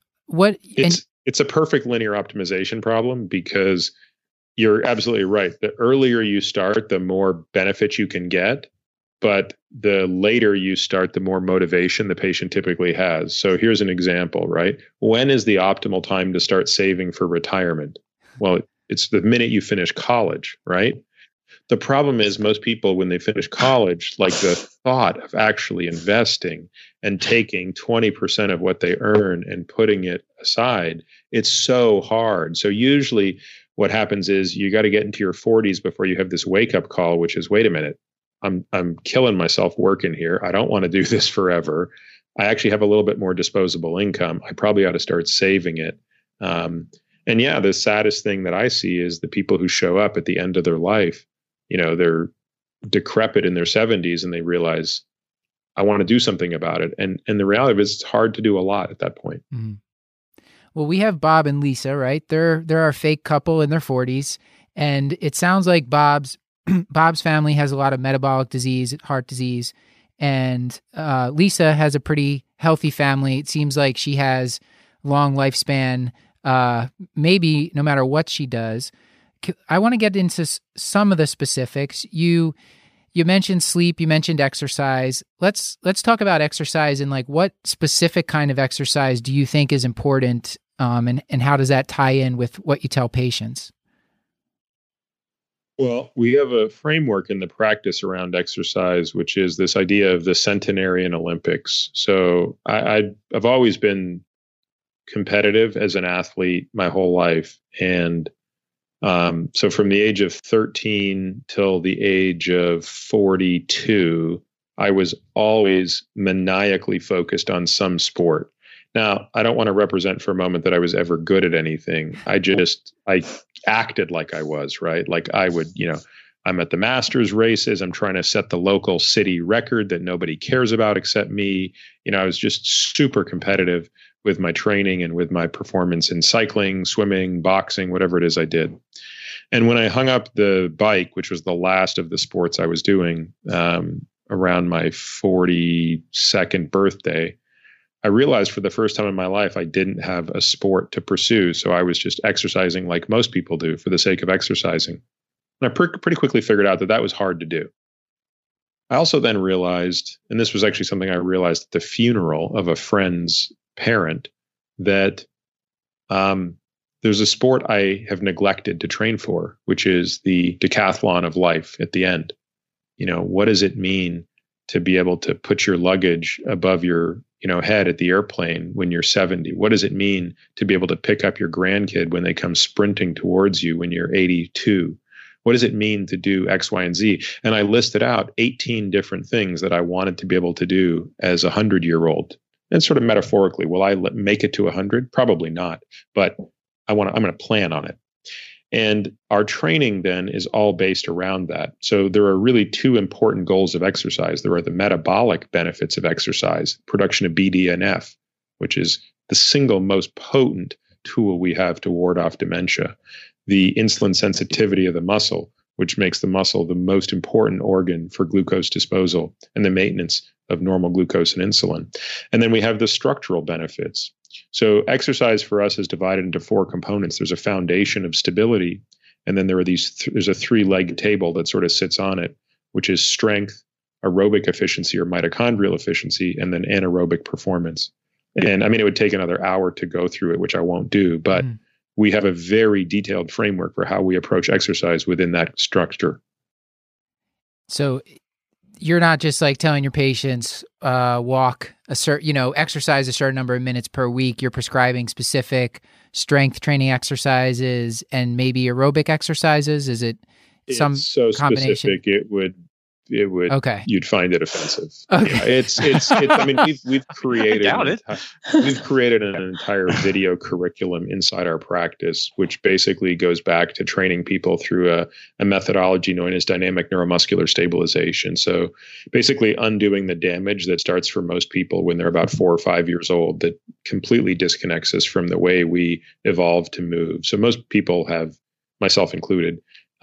it's a perfect linear optimization problem, because you're absolutely right. The earlier you start, the more benefit you can get. But the later you start, the more motivation the patient typically has. So here's an example, right? When is the optimal time to start saving for retirement? Well, it's the minute you finish college, right? The problem is most people, when they finish college, like the thought of actually investing and taking 20% of what they earn and putting it aside, it's so hard. So usually what happens is you got to get into your 40s before you have this wake-up call, which is, wait a minute, I'm killing myself working here. I don't want to do this forever. I actually have a little bit more disposable income. I probably ought to start saving it. And yeah, the saddest thing that I see is the people who show up at the end of their life, they're decrepit in their 70s and they realize, I want to do something about it. And the reality is it's hard to do a lot at that point. Mm-hmm. Well, we have Bob and Lisa, right? They're our fake couple in their 40s. And it sounds like Bob's family has a lot of metabolic disease, heart disease, and Lisa has a pretty healthy family. It seems like she has long lifespan, maybe no matter what she does. I want to get into some of the specifics. You mentioned sleep, you mentioned exercise. Let's talk about exercise and like what specific kind of exercise do you think is important, and how does that tie in with what you tell patients? Well, we have a framework in the practice around exercise, which is this idea of the centenarian Olympics. So I've always been competitive as an athlete my whole life. And so from the age of 13 till the age of 42, I was always maniacally focused on some sport. Now, I don't want to represent for a moment that I was ever good at anything. I acted like I was, right? Like I would, I'm at the Masters races. I'm trying to set the local city record that nobody cares about except me. I was just super competitive with my training and with my performance in cycling, swimming, boxing, whatever it is I did. And when I hung up the bike, which was the last of the sports I was doing, around my 42nd birthday, I realized for the first time in my life, I didn't have a sport to pursue. So I was just exercising like most people do for the sake of exercising. And I pretty quickly figured out that was hard to do. I also then realized, and this was actually something I realized at the funeral of a friend's parent, that there's a sport I have neglected to train for, which is the decathlon of life at the end. What does it mean to be able to put your luggage above your head at the airplane when you're 70? What does it mean to be able to pick up your grandkid when they come sprinting towards you when you're 82? What does it mean to do X, Y, and Z? And I listed out 18 different things that I wanted to be able to do as a 100-year-old. And sort of metaphorically, will I make it to 100? Probably not, but I'm going to plan on it. And our training then is all based around that. So there are really two important goals of exercise. There are the metabolic benefits of exercise, production of BDNF, which is the single most potent tool we have to ward off dementia. The insulin sensitivity of the muscle, which makes the muscle the most important organ for glucose disposal and the maintenance of normal glucose and insulin. And then we have the structural benefits. So exercise for us is divided into four components. There's a foundation of stability, and then there are there's a three-legged table that sort of sits on it, which is strength, aerobic efficiency or mitochondrial efficiency, and then anaerobic performance. And I mean, it would take another hour to go through it, which I won't do, but we have a very detailed framework for how we approach exercise within that structure. So you're not just like telling your patients walk a certain, exercise a certain number of minutes per week. You're prescribing specific strength training exercises and maybe aerobic exercises. Is it some so combination? Specific it would okay. You'd find it offensive. Okay. Yeah, it's I mean, we've created we've created an entire video curriculum inside our practice, which basically goes back to training people through a methodology known as dynamic neuromuscular stabilization. So basically undoing the damage that starts for most people when they're about 4 or 5 years old that completely disconnects us from the way we evolved to move. So most people have, myself included,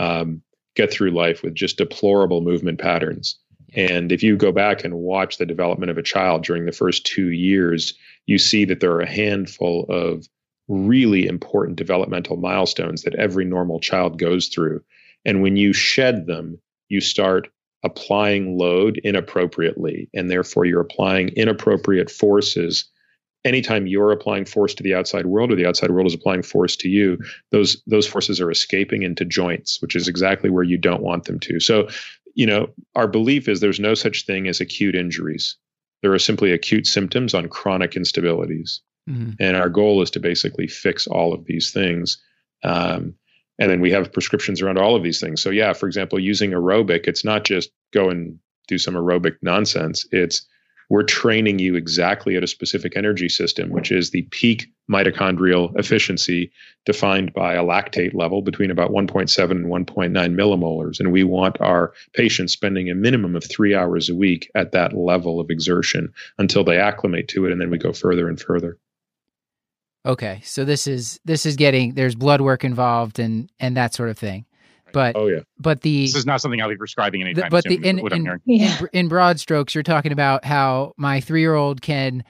get through life with just deplorable movement patterns. And if you go back and watch the development of a child during the first 2 years, you see that there are a handful of really important developmental milestones that every normal child goes through. And when you shed them, you start applying load inappropriately. And therefore, you're applying inappropriate forces. Anytime you're applying force to the outside world or the outside world is applying force to you, those forces are escaping into joints, which is exactly where you don't want them to. So, our belief is there's no such thing as acute injuries. There are simply acute symptoms on chronic instabilities. Mm-hmm. And our goal is to basically fix all of these things. And then we have prescriptions around all of these things. So yeah, for example, using aerobic, it's not just go and do some aerobic nonsense. We're training you exactly at a specific energy system, which is the peak mitochondrial efficiency defined by a lactate level between about 1.7 and 1.9 millimolars. And we want our patients spending a minimum of 3 hours a week at that level of exertion until they acclimate to it. And then we go further and further. Okay. So this is getting, there's blood work involved and that sort of thing. But this is not something I'll be prescribing anytime soon. In broad strokes, you're talking about how my 3-year-old can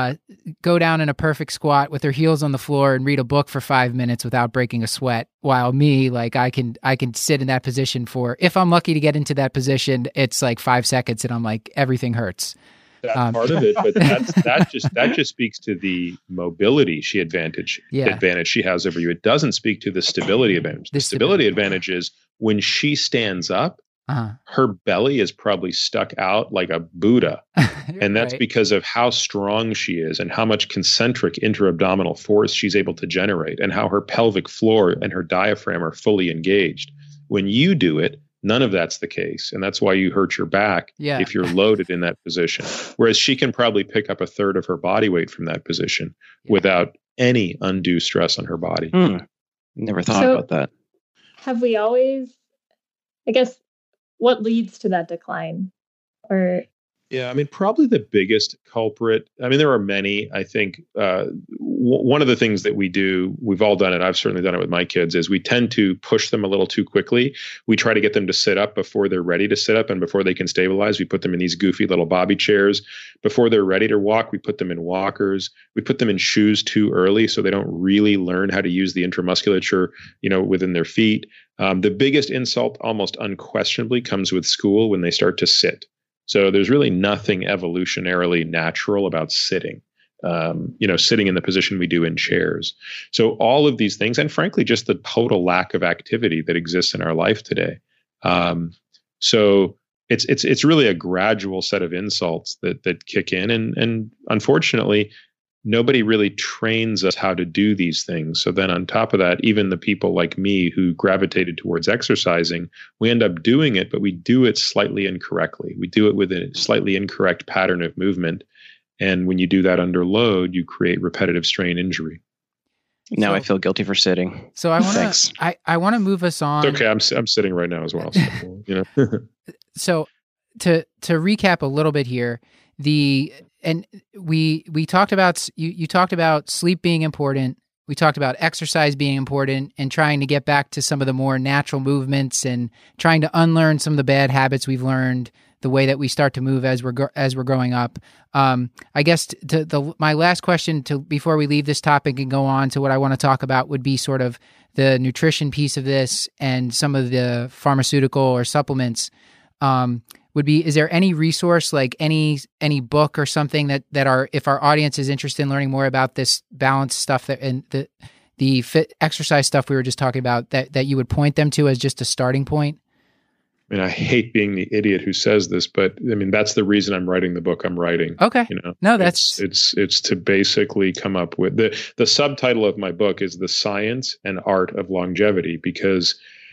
go down in a perfect squat with her heels on the floor and read a book for 5 minutes without breaking a sweat. While me, like I can sit in that position for, if I'm lucky to get into that position, it's like 5 seconds, and I'm like everything hurts. That's part of it, but that just speaks to the mobility advantage she has over you. It doesn't speak to the stability advantage. The stability advantage is when she stands up, her belly is probably stuck out like a Buddha. And that's right. Because of how strong she is and how much concentric intra-abdominal force she's able to generate and how her pelvic floor and her diaphragm are fully engaged. When you do it, none of that's the case. And that's why you hurt your back if you're loaded in that position. Whereas she can probably pick up a third of her body weight from that position without any undue stress on her body. Never thought about that. Have we always, I guess, what leads to that decline? Yeah, I mean, probably the biggest culprit. I mean, there are many. I think one of the things that we do, we've all done it, I've certainly done it with my kids, is we tend to push them a little too quickly. We try to get them to sit up before they're ready to sit up and before they can stabilize. We put them in these goofy little bobby chairs. Before they're ready to walk, we put them in walkers. We put them in shoes too early so they don't really learn how to use the intramusculature, within their feet. The biggest insult almost unquestionably comes with school when they start to sit. So there's really nothing evolutionarily natural about sitting. Sitting in the position we do in chairs. So all of these things, and frankly, just the total lack of activity that exists in our life today. So it's really a gradual set of insults that kick in, and unfortunately, nobody really trains us how to do these things. So then on top of that, even the people like me who gravitated towards exercising, we end up doing it, but we do it slightly incorrectly. We do it with a slightly incorrect pattern of movement. And when you do that under load, you create repetitive strain injury. Now I feel guilty for sitting. So I want to I want to move us on. It's okay, I'm sitting right now as well. So, So to recap a little bit here, we talked about you talked about sleep being important. We talked about exercise being important and trying to get back to some of the more natural movements and trying to unlearn some of the bad habits we've learned, the way that we start to move as we're growing up. I guess my last question before we leave this topic and go on to what I want to talk about would be sort of the nutrition piece of this and some of the pharmaceutical or supplements. Would be, is there any resource, like any book or something that are, if our audience is interested in learning more about this balance stuff that and the fit exercise stuff we were just talking about, that you would point them to as just a starting point? I mean, I hate being the idiot who says this, but I mean, that's the reason I'm writing the book I'm writing. Okay. No, that's it's to basically come up with the subtitle of my book is The Science and Art of Longevity, because,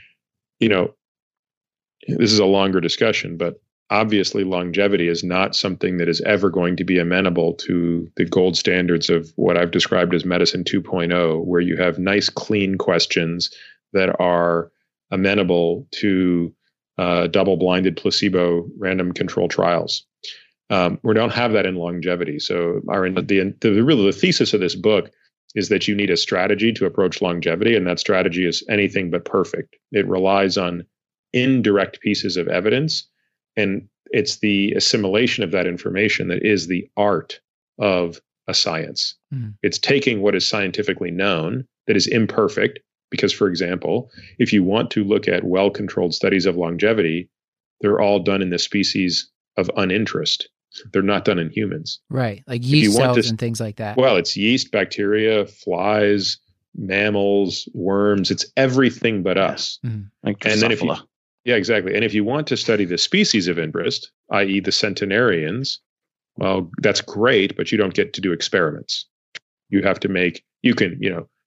this is a longer discussion, but obviously longevity is not something that is ever going to be amenable to the gold standards of what I've described as medicine 2.0, where you have nice, clean questions that are amenable to double-blinded placebo random control trials. We don't have that in longevity. So the thesis of this book is that you need a strategy to approach longevity, and that strategy is anything but perfect. It relies on indirect pieces of evidence, and it's the assimilation of that information that is the art of a science. Mm-hmm. It's taking what is scientifically known that is imperfect, because, for example, if you want to look at well-controlled studies of longevity, they're all done in the species of uninterest. They're not done in humans. Right, like yeast cells and things like that. Well, it's yeast, bacteria, flies, mammals, worms. It's everything but us. Mm-hmm. Like Drosophila. And then yeah, exactly. And if you want to study the species of interest, i.e. the centenarians, well, that's great, but you don't get to do experiments. You have to you can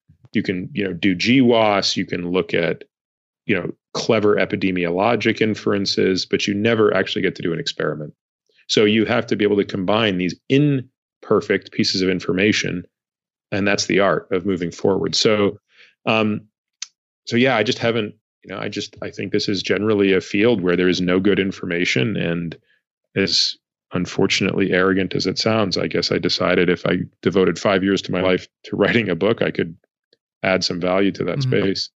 do GWAS, you can look at, clever epidemiologic inferences, but you never actually get to do an experiment. So you have to be able to combine these imperfect pieces of information, and that's the art of moving forward. So yeah, I just haven't, I think this is generally a field where there is no good information, and as unfortunately arrogant as it sounds, I guess I decided if I devoted 5 years to my life to writing a book, I could add some value to that space.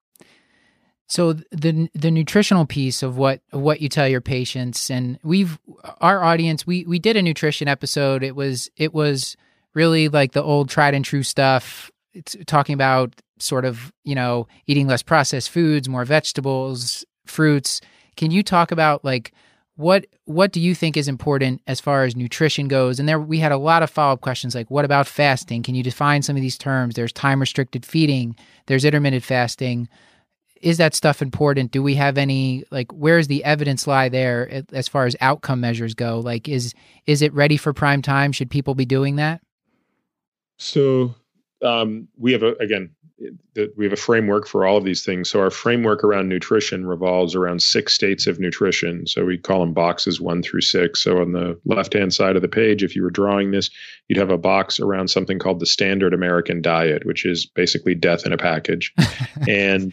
So the nutritional piece of what you tell your patients, and our audience, we did a nutrition episode. It was really like the old tried and true stuff. It's talking about sort of, eating less processed foods, more vegetables, fruits. Can you talk about like what do you think is important as far as nutrition goes? And there we had a lot of follow-up questions like, what about fasting? Can you define some of these terms? There's time-restricted feeding. There's intermittent fasting. Is that stuff important? Do we have any, like, where's the evidence lie there as far as outcome measures go? Like, is it ready for prime time? Should people be doing that? So we have a framework for all of these things. So our framework around nutrition revolves around 6 states of nutrition. So we call them boxes 1 through 6. So on the left-hand side of the page, if you were drawing this, you'd have a box around something called the standard American diet, which is basically death in a package. And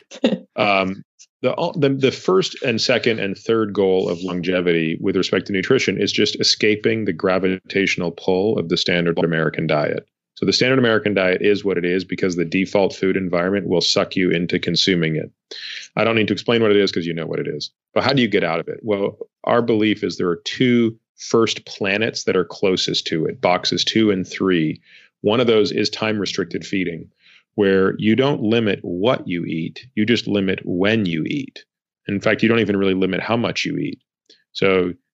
the first and second and third goal of longevity with respect to nutrition is just escaping the gravitational pull of the standard American diet. So the standard American diet is what it is because the default food environment will suck you into consuming it. I don't need to explain what it is because you know what it is. But how do you get out of it? Well, our belief is there are 2 first planets that are closest to it, boxes 2 and 3. One of those is time-restricted feeding, where you don't limit what you eat, you just limit when you eat. In fact, you don't even really limit how much you eat. So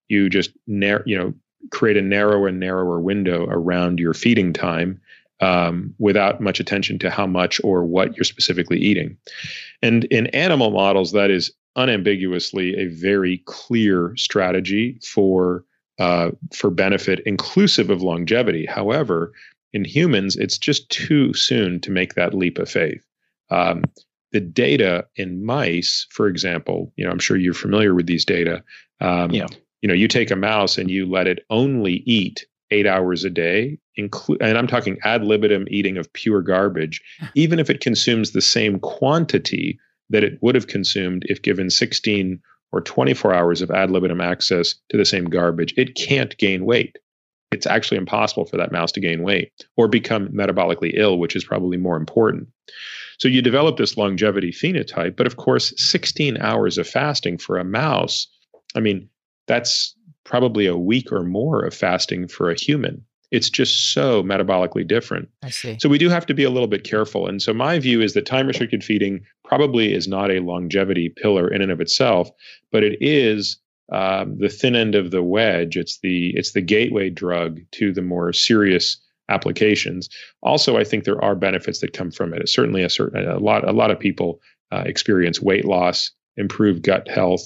you just create a narrower and narrower window around your feeding time without much attention to how much or what you're specifically eating. And in animal models, that is unambiguously a very clear strategy for benefit, inclusive of longevity. However, in humans, it's just too soon to make that leap of faith. The data in mice, for example, I'm sure you're familiar with these data. You take a mouse and you let it only eat 8 hours a day, and I'm talking ad libitum eating of pure garbage, even if it consumes the same quantity that it would have consumed if given 16 or 24 hours of ad libitum access to the same garbage, it can't gain weight. It's actually impossible for that mouse to gain weight or become metabolically ill, which is probably more important. So you develop this longevity phenotype, but of course, 16 hours of fasting for a mouse, that's probably a week or more of fasting for a human. It's just so metabolically different. I see. So we do have to be a little bit careful. And so my view is that time-restricted feeding probably is not a longevity pillar in and of itself, but it is the thin end of the wedge. It's the gateway drug to the more serious applications. Also, I think there are benefits that come from it. It's certainly a lot of people experience weight loss, improved gut health,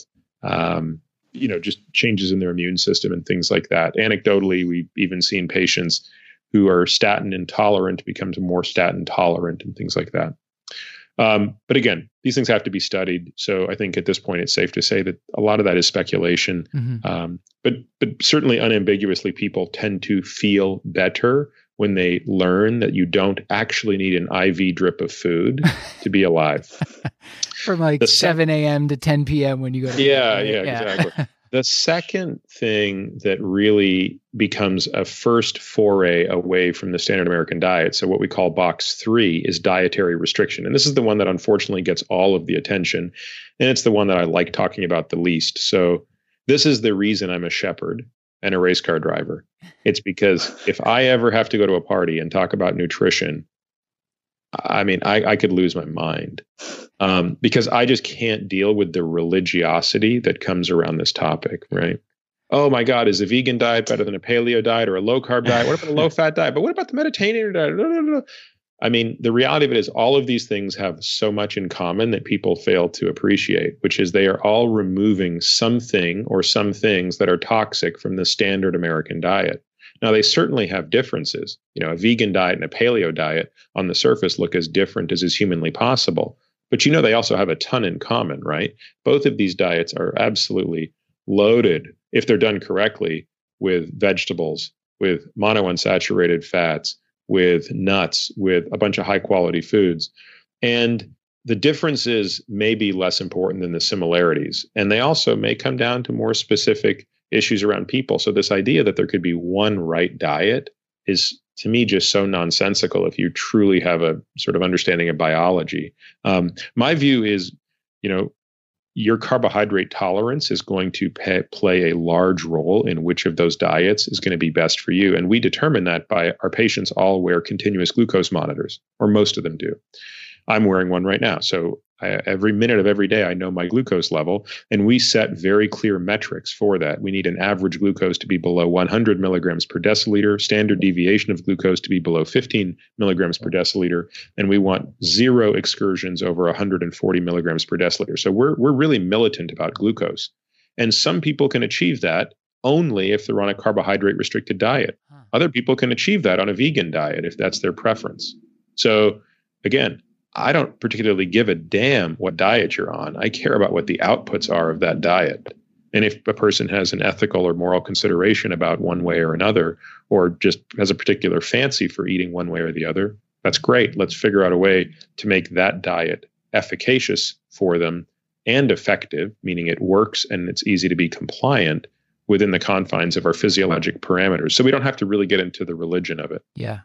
just changes in their immune system and things like that. Anecdotally, we've even seen patients who are statin intolerant become more statin tolerant and things like that. But again, these things have to be studied. So I think at this point, it's safe to say that a lot of that is speculation. Mm-hmm. But certainly unambiguously, people tend to feel better when they learn that you don't actually need an IV drip of food to be alive. From like 7 a.m. to 10 p.m. when you go to bed. Exactly. The second thing that really becomes a first foray away from the standard American diet, so what we call box 3, is dietary restriction. And this is the one that unfortunately gets all of the attention. And it's the one that I like talking about the least. So this is the reason I'm a shepherd and a race car driver. It's because if I ever have to go to a party and talk about nutrition, I could lose my mind because I just can't deal with the religiosity that comes around this topic, right? Oh my God, is a vegan diet better than a paleo diet or a low carb diet? What about a low fat diet? But what about the Mediterranean diet? The reality of it is all of these things have so much in common that people fail to appreciate, which is they are all removing something or some things that are toxic from the standard American diet. Now, they certainly have differences. A vegan diet and a paleo diet on the surface look as different as is humanly possible. But they also have a ton in common, right? Both of these diets are absolutely loaded, if they're done correctly, with vegetables, with monounsaturated fats, with nuts, with a bunch of high quality foods. And the differences may be less important than the similarities. And they also may come down to more specific issues around people. So this idea that there could be one right diet is, to me, just so nonsensical if you truly have a sort of understanding of biology. My view is, your carbohydrate tolerance is going to play a large role in which of those diets is going to be best for you. And we determine that by our patients all wear continuous glucose monitors, or most of them do. I'm wearing one right now. So every minute of every day, I know my glucose level, and we set very clear metrics for that. We need an average glucose to be below 100 milligrams per deciliter, standard deviation of glucose to be below 15 milligrams per deciliter, and we want 0 excursions over 140 milligrams per deciliter. So we're really militant about glucose. And some people can achieve that only if they're on a carbohydrate restricted diet. Other people can achieve that on a vegan diet if that's their preference. So again, I don't particularly give a damn what diet you're on. I care about what the outputs are of that diet. And if a person has an ethical or moral consideration about one way or another, or just has a particular fancy for eating one way or the other, that's great. Let's figure out a way to make that diet efficacious for them and effective, meaning it works and it's easy to be compliant within the confines of our physiologic parameters. So we don't have to really get into the religion of it. Yeah.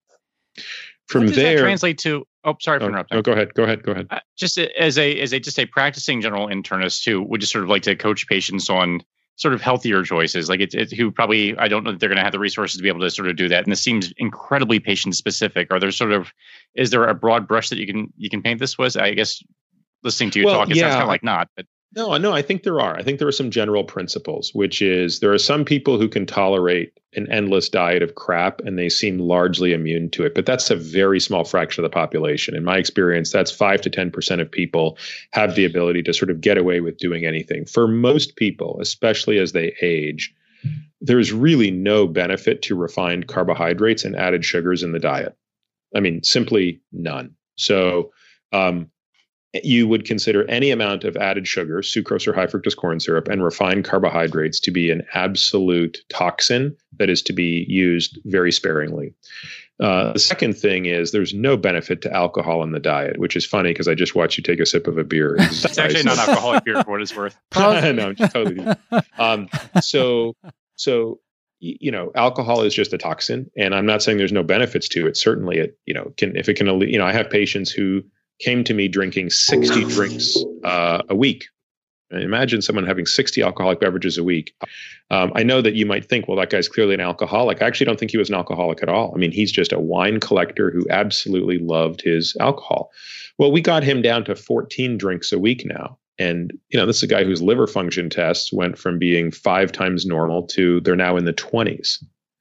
From what does there, that translate to? Oh, sorry for interrupting. No, go ahead. Just as a practicing general internist who would just sort of like to coach patients on sort of healthier choices, like who probably, I don't know that they're going to have the resources to be able to sort of do that. And this seems incredibly patient specific. Is there a broad brush that you can paint this with? I guess listening to you talk, it sounds kind of like not. But No, I think there are. I think there are some general principles, which is there are some people who can tolerate an endless diet of crap and they seem largely immune to it. But that's a very small fraction of the population. In my experience, that's 5 to 10% of people have the ability to sort of get away with doing anything. For most people, especially as they age, there's really no benefit to refined carbohydrates and added sugars in the diet. I mean, simply none. So, you would consider any amount of added sugar, sucrose or high fructose corn syrup, and refined carbohydrates to be an absolute toxin that is to be used very sparingly. The second thing is there's no benefit to alcohol in the diet, which is funny because I just watched you take a sip of a beer. It's actually not alcoholic beer for what it's worth. No, I'm just totally. So you know, alcohol is just a toxin, and I'm not saying there's no benefits to it. Certainly, it can. I have patients who came to me drinking 60 drinks a week. Imagine someone having 60 alcoholic beverages a week. I know that you might think, well, that guy's clearly an alcoholic. I actually don't think he was an alcoholic at all. I mean, he's just a wine collector who absolutely loved his alcohol. Well, we got him down to 14 drinks a week now. And, this is a guy whose liver function tests went from being 5 times normal to they're now in the 20s.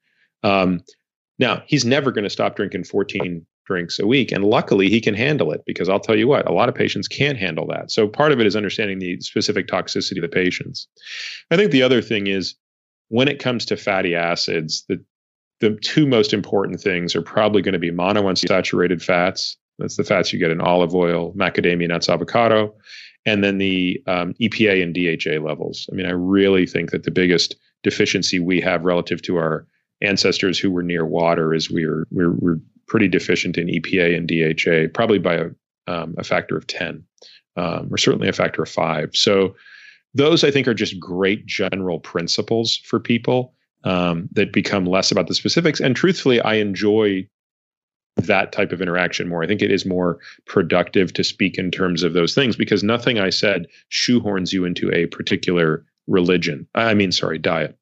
Now, he's never going to stop drinking 14 drinks a week. And luckily, he can handle it because I'll tell you what, a lot of patients can't handle that. So part of it is understanding the specific toxicity of the patients. I think the other thing is when it comes to fatty acids, the two most important things are probably going to be monounsaturated fats. That's the fats you get in olive oil, macadamia nuts, avocado, and then the EPA and DHA levels. I mean, I really think that the biggest deficiency we have relative to our ancestors who were near water is we're pretty deficient in EPA and DHA, probably by a factor of 10, or certainly a factor of 5. So those, I think, are just great general principles for people that become less about the specifics. And truthfully, I enjoy that type of interaction more. I think it is more productive to speak in terms of those things because nothing I said shoehorns you into a particular diet.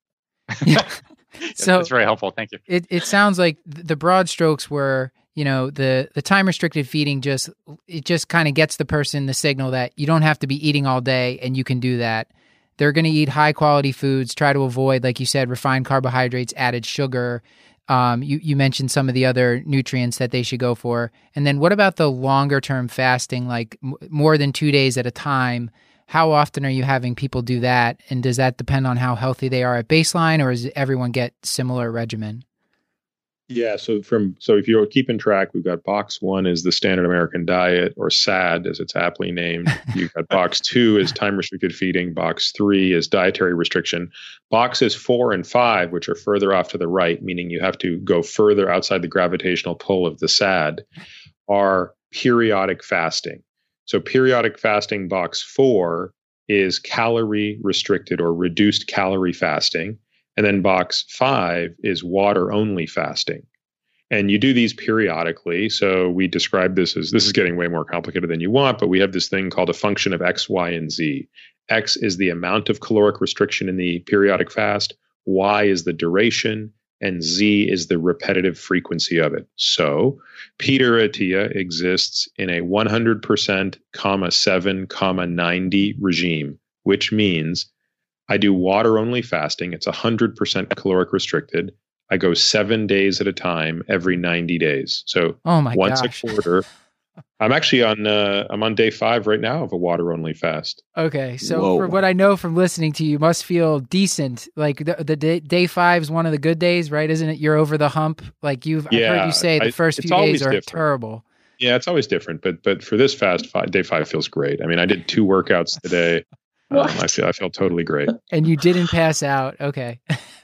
So that's very helpful. Thank you. It sounds like the broad strokes were, the time restricted feeding just kind of gets the person the signal that you don't have to be eating all day and you can do that. They're going to eat high quality foods, try to avoid, like you said, refined carbohydrates, added sugar. You mentioned some of the other nutrients that they should go for. And then what about the longer term fasting, like more than 2 days at a time? How often are you having people do that? And does that depend on how healthy they are at baseline, or does everyone get similar regimen? Yeah. So if you're keeping track, we've got box 1 is the standard American diet, or SAD as it's aptly named. You've got box 2 is time restricted feeding. Box 3 is dietary restriction. Boxes 4 and 5, which are further off to the right, meaning you have to go further outside the gravitational pull of the SAD, are periodic fasting. So periodic fasting box 4 is calorie restricted or reduced calorie fasting. And then box 5 is water only fasting. And you do these periodically. So we describe this is getting way more complicated than you want, but we have this thing called a function of X, Y, and Z. X is the amount of caloric restriction in the periodic fast. Y is the duration. And Z is the repetitive frequency of it. So Peter Attia exists in a 100%, 7, 90 regime, which means I do water only fasting. It's 100% caloric restricted. I go 7 days at a time every 90 days. So once a quarter. I'm actually on day 5 right now of a water only fast. Okay. So for what I know from listening to you, must feel decent. Like the day 5 is one of the good days, right? Isn't it? You're over the hump. Like I've heard you say the first few days are terrible. Yeah, it's always different. But for this fast, day 5 feels great. I mean, I did 2 workouts today. I feel totally great. And you didn't pass out. Okay.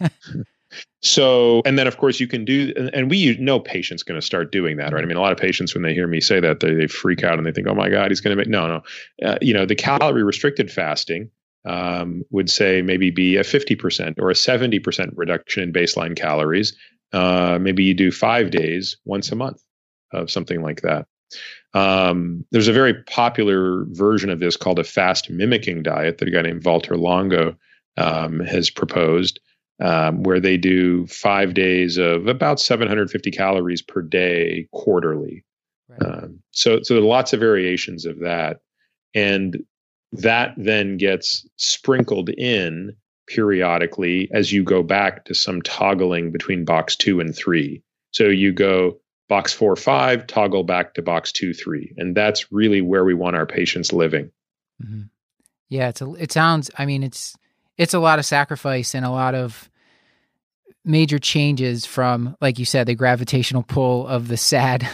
So, and then of course you can do, and no patient's going to start doing that, right? I mean, a lot of patients, when they hear me say that, they freak out and they think, oh my God, he's going to make, no. The calorie restricted fasting would say maybe be a 50% or a 70% reduction in baseline calories. Maybe you do 5 days once a month of something like that. There's a very popular version of this called a fast mimicking diet that a guy named Walter Longo has proposed, where they do 5 days of about 750 calories per day quarterly. Right. So there are lots of variations of that. And that then gets sprinkled in periodically as you go back to some toggling between box 2 and 3. So you go box 4, 5, toggle back to box 2, 3. And that's really where we want our patients living. Mm-hmm. Yeah, it's a lot of sacrifice and a lot of major changes from, like you said, the gravitational pull of the SAD.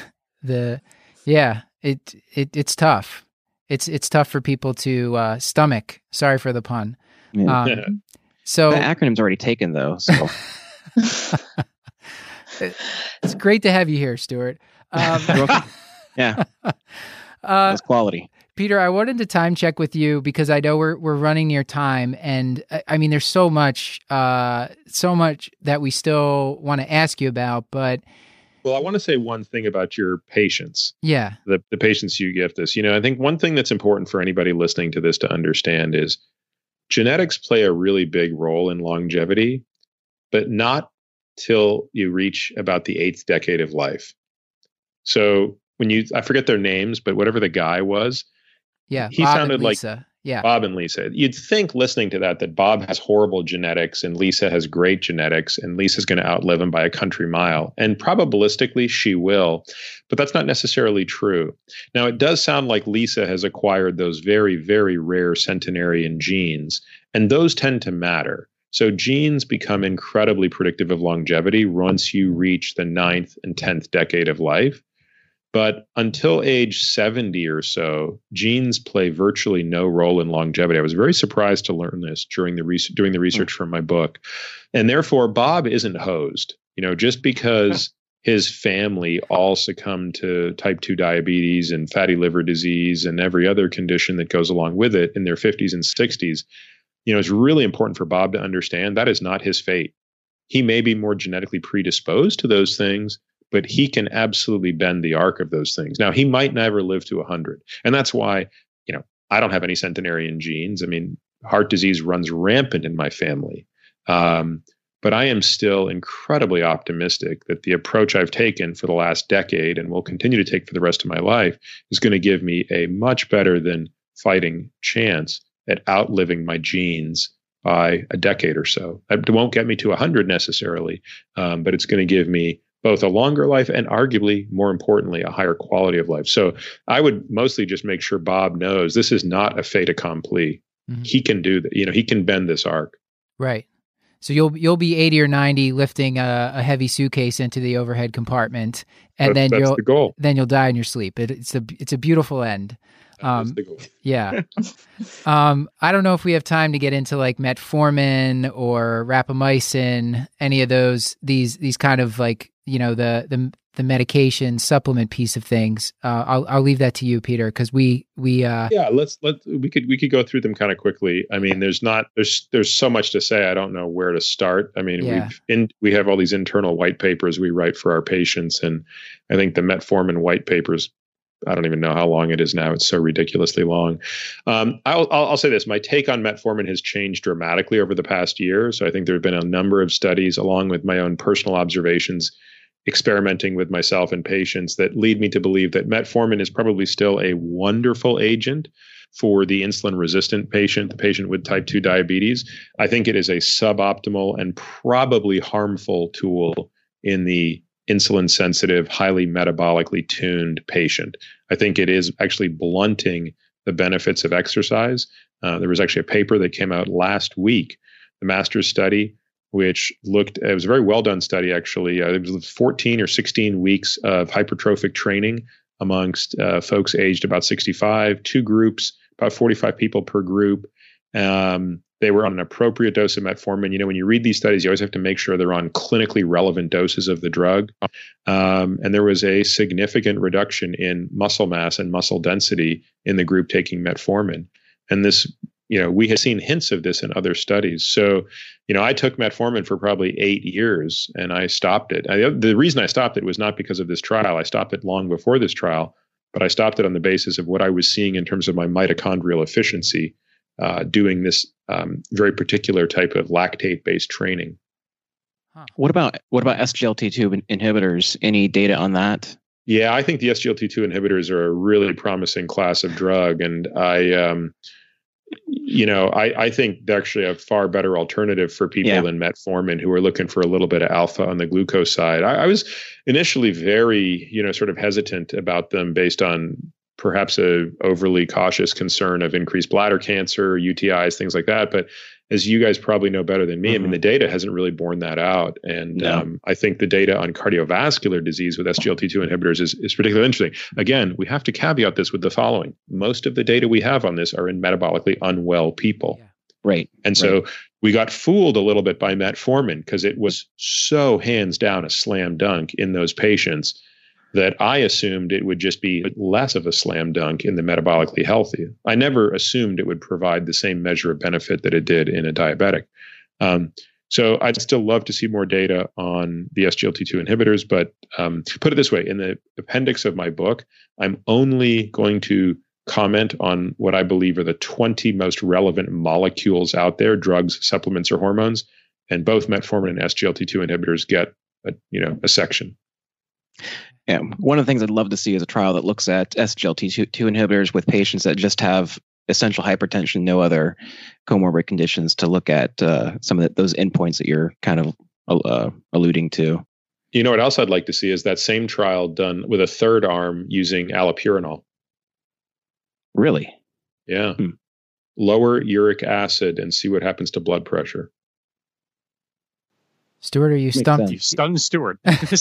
It's tough. It's tough for people to stomach. Sorry for the pun. Yeah. So the acronym's already taken, though. So it's great to have you here, Stuart. Yeah, that's quality. Peter, I wanted to time check with you because I know we're running near time, and I mean, there's so much that we still want to ask you about. But well, I want to say one thing about your patients. Yeah, the patients you give this. I think one thing that's important for anybody listening to this to understand is genetics play a really big role in longevity, but not till you reach about the 8th decade of life. So I forget their names, but whatever the guy was, he Bob sounded and like Lisa. Yeah, Bob and Lisa. You'd think listening to that Bob has horrible genetics and Lisa has great genetics and Lisa's going to outlive him by a country mile. And probabilistically, she will, but that's not necessarily true. Now, it does sound like Lisa has acquired those very, very rare centenarian genes, and those tend to matter. So genes become incredibly predictive of longevity once you reach the 9th and 10th decade of life. But until age 70 or so, genes play virtually no role in longevity. I was very surprised to learn this doing the research from my book. And therefore, Bob isn't hosed. Just because his family all succumbed to type 2 diabetes and fatty liver disease and every other condition that goes along with it in their 50s and 60s, it's really important for Bob to understand that is not his fate. He may be more genetically predisposed to those things, but he can absolutely bend the arc of those things. Now, he might never live to 100. And that's why, I don't have any centenarian genes. I mean, heart disease runs rampant in my family. But I am still incredibly optimistic that the approach I've taken for the last decade and will continue to take for the rest of my life is going to give me a much better than fighting chance at outliving my genes by a decade or so. It won't get me to 100 necessarily, but it's going to give me both a longer life and arguably, more importantly, a higher quality of life. So I would mostly just make sure Bob knows this is not a fait accompli. Mm-hmm. He can do that. He can bend this arc. Right. So you'll be 80 or 90 lifting a heavy suitcase into the overhead compartment, and that's the goal. Then you'll die in your sleep. It's a beautiful end. That's the goal. Yeah. I don't know if we have time to get into like metformin or rapamycin, any of these kind of like, the medication supplement piece of things. I'll leave that to you, Peter, because we could go through them kind of quickly. I mean, there's so much to say. I don't know where to start. I mean, we have all these internal white papers we write for our patients, and I think the metformin white papers, I don't even know how long it is now. It's so ridiculously long. I'll say this. My take on metformin has changed dramatically over the past year. So I think there have been a number of studies along with my own personal observations experimenting with myself and patients that lead me to believe that metformin is probably still a wonderful agent for the insulin resistant patient, the patient with type 2 diabetes. I think it is a suboptimal and probably harmful tool in the insulin sensitive, highly metabolically tuned patient. I think it is actually blunting the benefits of exercise. There was actually a paper that came out last week, the master's study, which it was a very well done study, actually. It was 14 or 16 weeks of hypertrophic training amongst folks aged about 65, 2 groups, about 45 people per group. They were on an appropriate dose of metformin. When you read these studies, you always have to make sure they're on clinically relevant doses of the drug. And there was a significant reduction in muscle mass and muscle density in the group taking metformin. And this, we had seen hints of this in other studies. So, I took metformin for probably 8 years and I stopped it. The reason I stopped it was not because of this trial. I stopped it long before this trial, but I stopped it on the basis of what I was seeing in terms of my mitochondrial efficiency doing this very particular type of lactate-based training. Huh. What about SGLT2 inhibitors? Any data on that? Yeah, I think the SGLT2 inhibitors are a really promising class of drug, and I think actually a far better alternative for people than metformin who are looking for a little bit of alpha on the glucose side. I was initially very, sort of hesitant about them based on perhaps a overly cautious concern of increased bladder cancer, UTIs, things like that. But as you guys probably know better than me, I mean, the data hasn't really borne that out. And I think the data on cardiovascular disease with SGLT2 inhibitors is particularly interesting. Again, we have to caveat this with the following. Most of the data we have on this are in metabolically unwell people. Yeah. Right. And so we got fooled a little bit by metformin because it was so hands down a slam dunk in those patients that I assumed it would just be less of a slam dunk in the metabolically healthy. I never assumed it would provide the same measure of benefit that it did in a diabetic. So I'd still love to see more data on the SGLT2 inhibitors, but put it this way, in the appendix of my book, I'm only going to comment on what I believe are the 20 most relevant molecules out there, drugs, supplements, or hormones, and both metformin and SGLT2 inhibitors get a section. Yeah, one of the things I'd love to see is a trial that looks at SGLT2 inhibitors with patients that just have essential hypertension, no other comorbid conditions, to look at some of those endpoints that you're kind of alluding to. You know what else I'd like to see is that same trial done with a third arm using allopurinol. Really? Yeah. Lower uric acid and see what happens to blood pressure. Stuart, are you stumped? You stunned Stuart.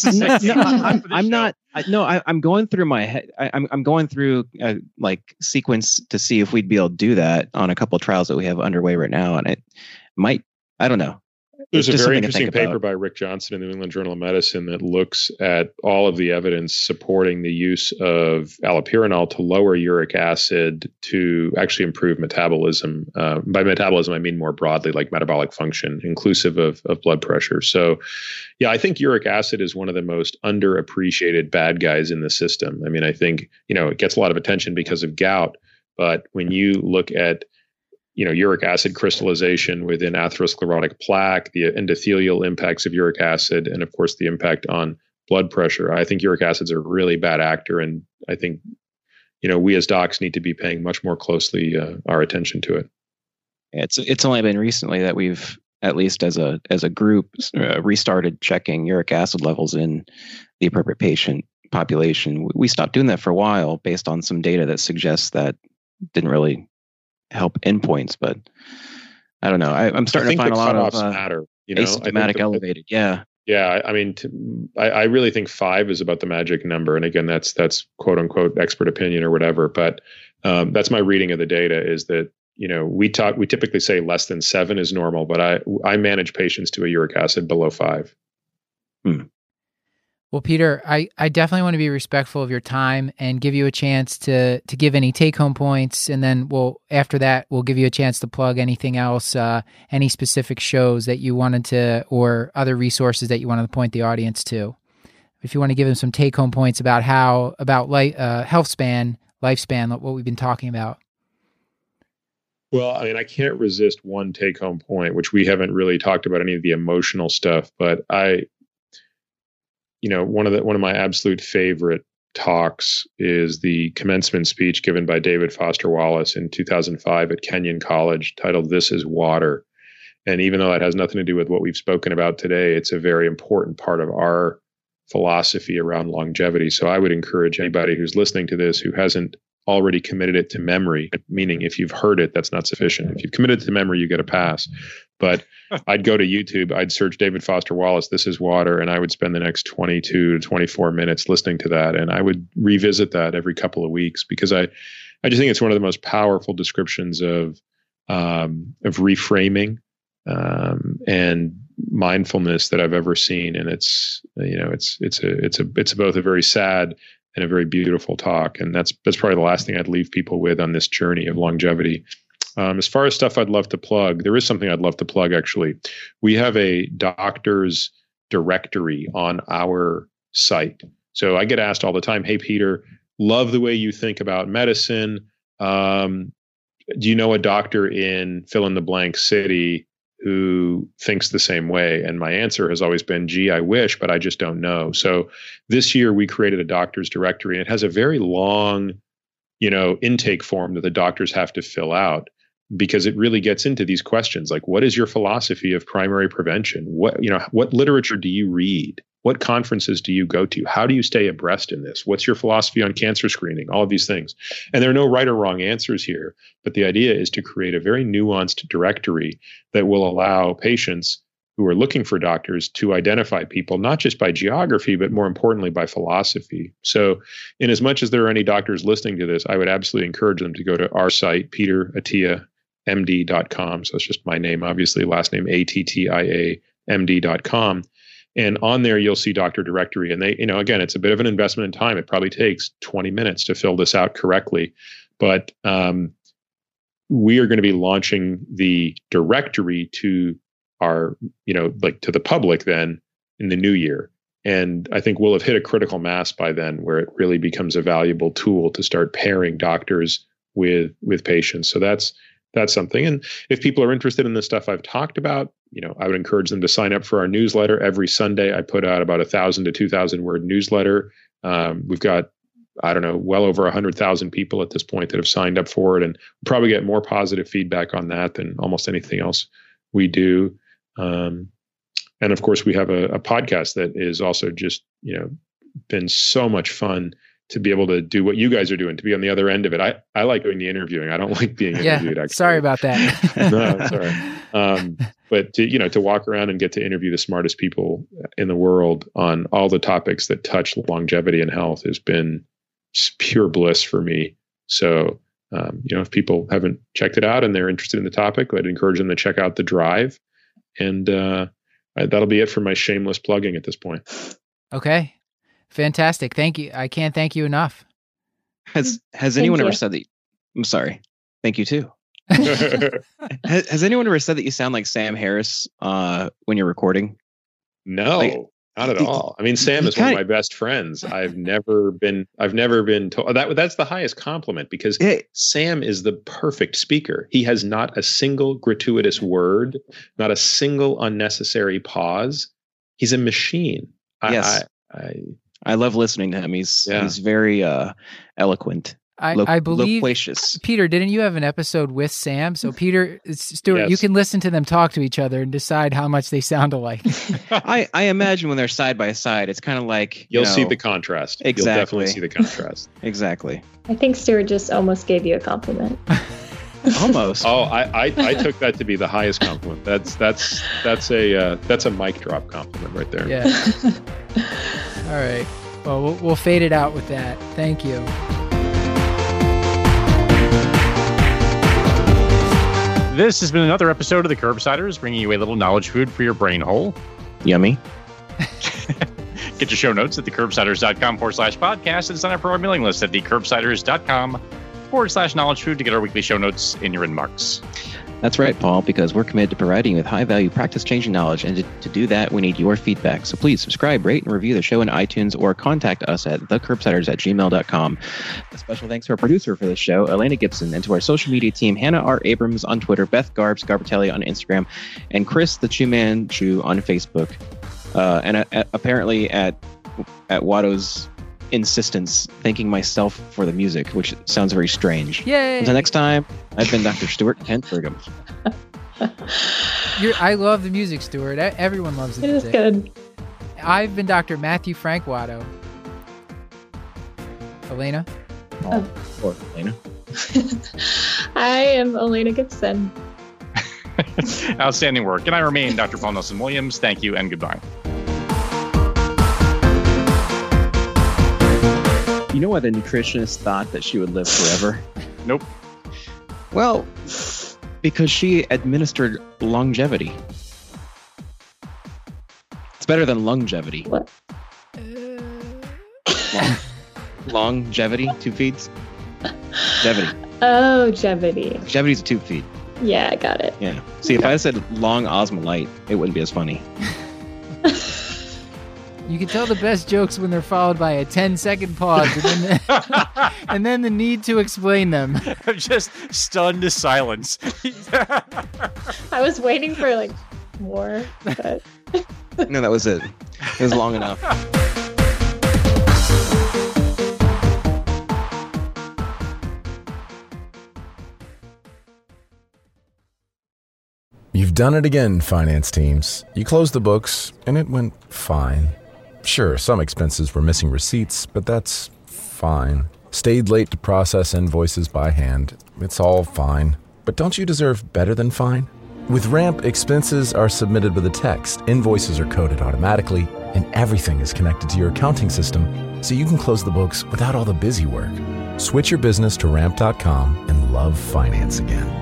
I'm not. I'm going through my head. I'm going through like sequence to see if we'd be able to do that on a couple of trials that we have underway right now, and it might. I don't know. There's a very interesting paper by Rick Johnson in the New England Journal of Medicine that looks at all of the evidence supporting the use of allopurinol to lower uric acid to actually improve metabolism. By metabolism, I mean more broadly like metabolic function, inclusive of blood pressure. So, yeah, I think uric acid is one of the most underappreciated bad guys in the system. I mean, I think, it gets a lot of attention because of gout, but when you look at uric acid crystallization within atherosclerotic plaque, the endothelial impacts of uric acid, and of course the impact on blood pressure. I think uric acid's a really bad actor, and I think we as docs need to be paying much more closely our attention to it. It's only been recently that we've, at least as a group, restarted checking uric acid levels in the appropriate patient population. We stopped doing that for a while based on some data that suggests that didn't really help endpoints, but I don't know. I'm starting to find a lot of matter, asymptomatic elevated. Yeah. Yeah. I mean, I really think 5 is about the magic number. And again, that's quote unquote expert opinion or whatever. But that's my reading of the data is that, we typically say less than 7 is normal, but I manage patients to a uric acid below 5. Well, Peter, I definitely want to be respectful of your time and give you a chance to give any take-home points, and then after that, we'll give you a chance to plug anything else, any specific shows that you wanted to, or other resources that you wanted to point the audience to. If you want to give them some take-home points about health span, lifespan, what we've been talking about. Well, I mean, I can't resist one take-home point, which we haven't really talked about any of the emotional stuff, but one of my absolute favorite talks is the commencement speech given by David Foster Wallace in 2005 at Kenyon College titled "This is Water." And even though that has nothing to do with what we've spoken about today, it's a very important part of our philosophy around longevity. So I would encourage anybody who's listening to this who hasn't already committed it to memory, meaning if you've heard it, that's not sufficient. If you've committed it to memory, you get a pass. But I'd go to YouTube, I'd search David Foster Wallace, "This is Water," and I would spend the next 22 to 24 minutes listening to that. And I would revisit that every couple of weeks because I just think it's one of the most powerful descriptions of reframing and mindfulness that I've ever seen. And it's both a very sad and a very beautiful talk. And that's probably the last thing I'd leave people with on this journey of longevity. As far as stuff I'd love to plug, there is something I'd love to plug, actually. We have a doctor's directory on our site. So I get asked all the time, "Hey, Peter, love the way you think about medicine. Do you know a doctor in fill in the blank city who thinks the same way?" And my answer has always been, "Gee, I wish, but I just don't know." So this year we created a doctor's directory, and it has a very long, intake form that the doctors have to fill out. because it really gets into these questions like, what is your philosophy of primary prevention? What literature do you read? What conferences do you go to? How do you stay abreast in this? What's your philosophy on cancer screening? All of these things. And there are no right or wrong answers here, but the idea is to create a very nuanced directory that will allow patients who are looking for doctors to identify people, not just by geography, but more importantly, by philosophy. So in as much as there are any doctors listening to this, I would absolutely encourage them to go to our site, peterattiamd.com. So it's just my name, obviously, last name, ATTIAMD.com. And on there, you'll see Doctor Directory. And they, again, it's a bit of an investment in time. It probably takes 20 minutes to fill this out correctly. But we are going to be launching the directory to our, to the public then in the new year. And I think we'll have hit a critical mass by then where it really becomes a valuable tool to start pairing doctors with patients. So that's something. And if people are interested in the stuff I've talked about, I would encourage them to sign up for our newsletter. Every Sunday, I put out about 1,000 to 2,000 word newsletter. We've got, well over 100,000 people at this point that have signed up for it, and we'll probably get more positive feedback on that than almost anything else we do. And of course, we have a podcast that is also just, been so much fun to be able to do what you guys are doing, to be on the other end of it. I like doing the interviewing. I don't like being interviewed. Actually. Sorry about that. No, it's all right. But to walk around and get to interview the smartest people in the world on all the topics that touch longevity and health has been pure bliss for me. So, if people haven't checked it out and they're interested in the topic, I'd encourage them to check out The Drive. And that'll be it for my shameless plugging at this point. Okay. Fantastic. Thank you. I can't thank you enough. Has anyone ever said that? I'm sorry. Thank you too. Has anyone ever said that you sound like Sam Harris when you're recording? No, not at all. I mean, Sam is one of my best friends. I've never been told that's the highest compliment, because Sam is the perfect speaker. He has not a single gratuitous word, not a single unnecessary pause. He's a machine. Yes. I love listening to him. He's very eloquent. I believe, loquacious. Peter, didn't you have an episode with Sam? So Peter, Stuart, you can listen to them talk to each other and decide how much they sound alike. I imagine when they're side by side, it's kind of like you'll see the contrast. Exactly. You'll definitely see the contrast. Exactly. I think Stuart just almost gave you a compliment. Almost. Oh, I took that to be the highest compliment. That's a mic drop compliment right there. Yeah. All right. Well, we'll fade it out with that. Thank you. This has been another episode of The Curbsiders, bringing you a little knowledge food for your brain hole. Yummy. Get your show notes at thecurbsiders.com/podcast and sign up for our mailing list at thecurbsiders.com/knowledge food to get our weekly show notes in your inbox. That's right, Paul, because we're committed to providing you with high-value, practice-changing knowledge, and to do that, we need your feedback. So please subscribe, rate, and review the show in iTunes, or contact us at thecurbsiders@gmail.com. A special thanks to our producer for this show, Elena Gibson, and to our social media team, Hannah R. Abrams on Twitter, Beth Garbatelli on Instagram, and Chris the Chew Man Chew on Facebook. And apparently at Watto's insistence, thanking myself for the music, which sounds very strange. Yay! Until next time, I've been Dr. Stuart Kent Brigham. I love the music, Stuart. Everyone loves the music. It is good. I've been Dr. Matthew Frank Watto. Elena? Or Elena. I am Elena Gibson. Outstanding work. And I remain Dr. Paul Nelson Williams. Thank you and goodbye. You know why the nutritionist thought that she would live forever? Nope. Well, because she administered longevity. It's better than longevity. What? Longevity, 2 feeds. Jevity. Oh, Jevity. Jevity's a 2 feed. Yeah, I got it. Yeah. See, if I said long osmolite, it wouldn't be as funny. You can tell the best jokes when they're followed by a 10-second pause and then the need to explain them. I'm just stunned to silence. I was waiting for more, but No, that was it. It was long enough. You've done it again, finance teams. You closed the books, and it went fine. Sure, some expenses were missing receipts, but that's fine. Stayed late to process invoices by hand. It's all fine. But don't you deserve better than fine? With Ramp, expenses are submitted with a text, invoices are coded automatically, and everything is connected to your accounting system, so you can close the books without all the busy work. Switch your business to Ramp.com and love finance again.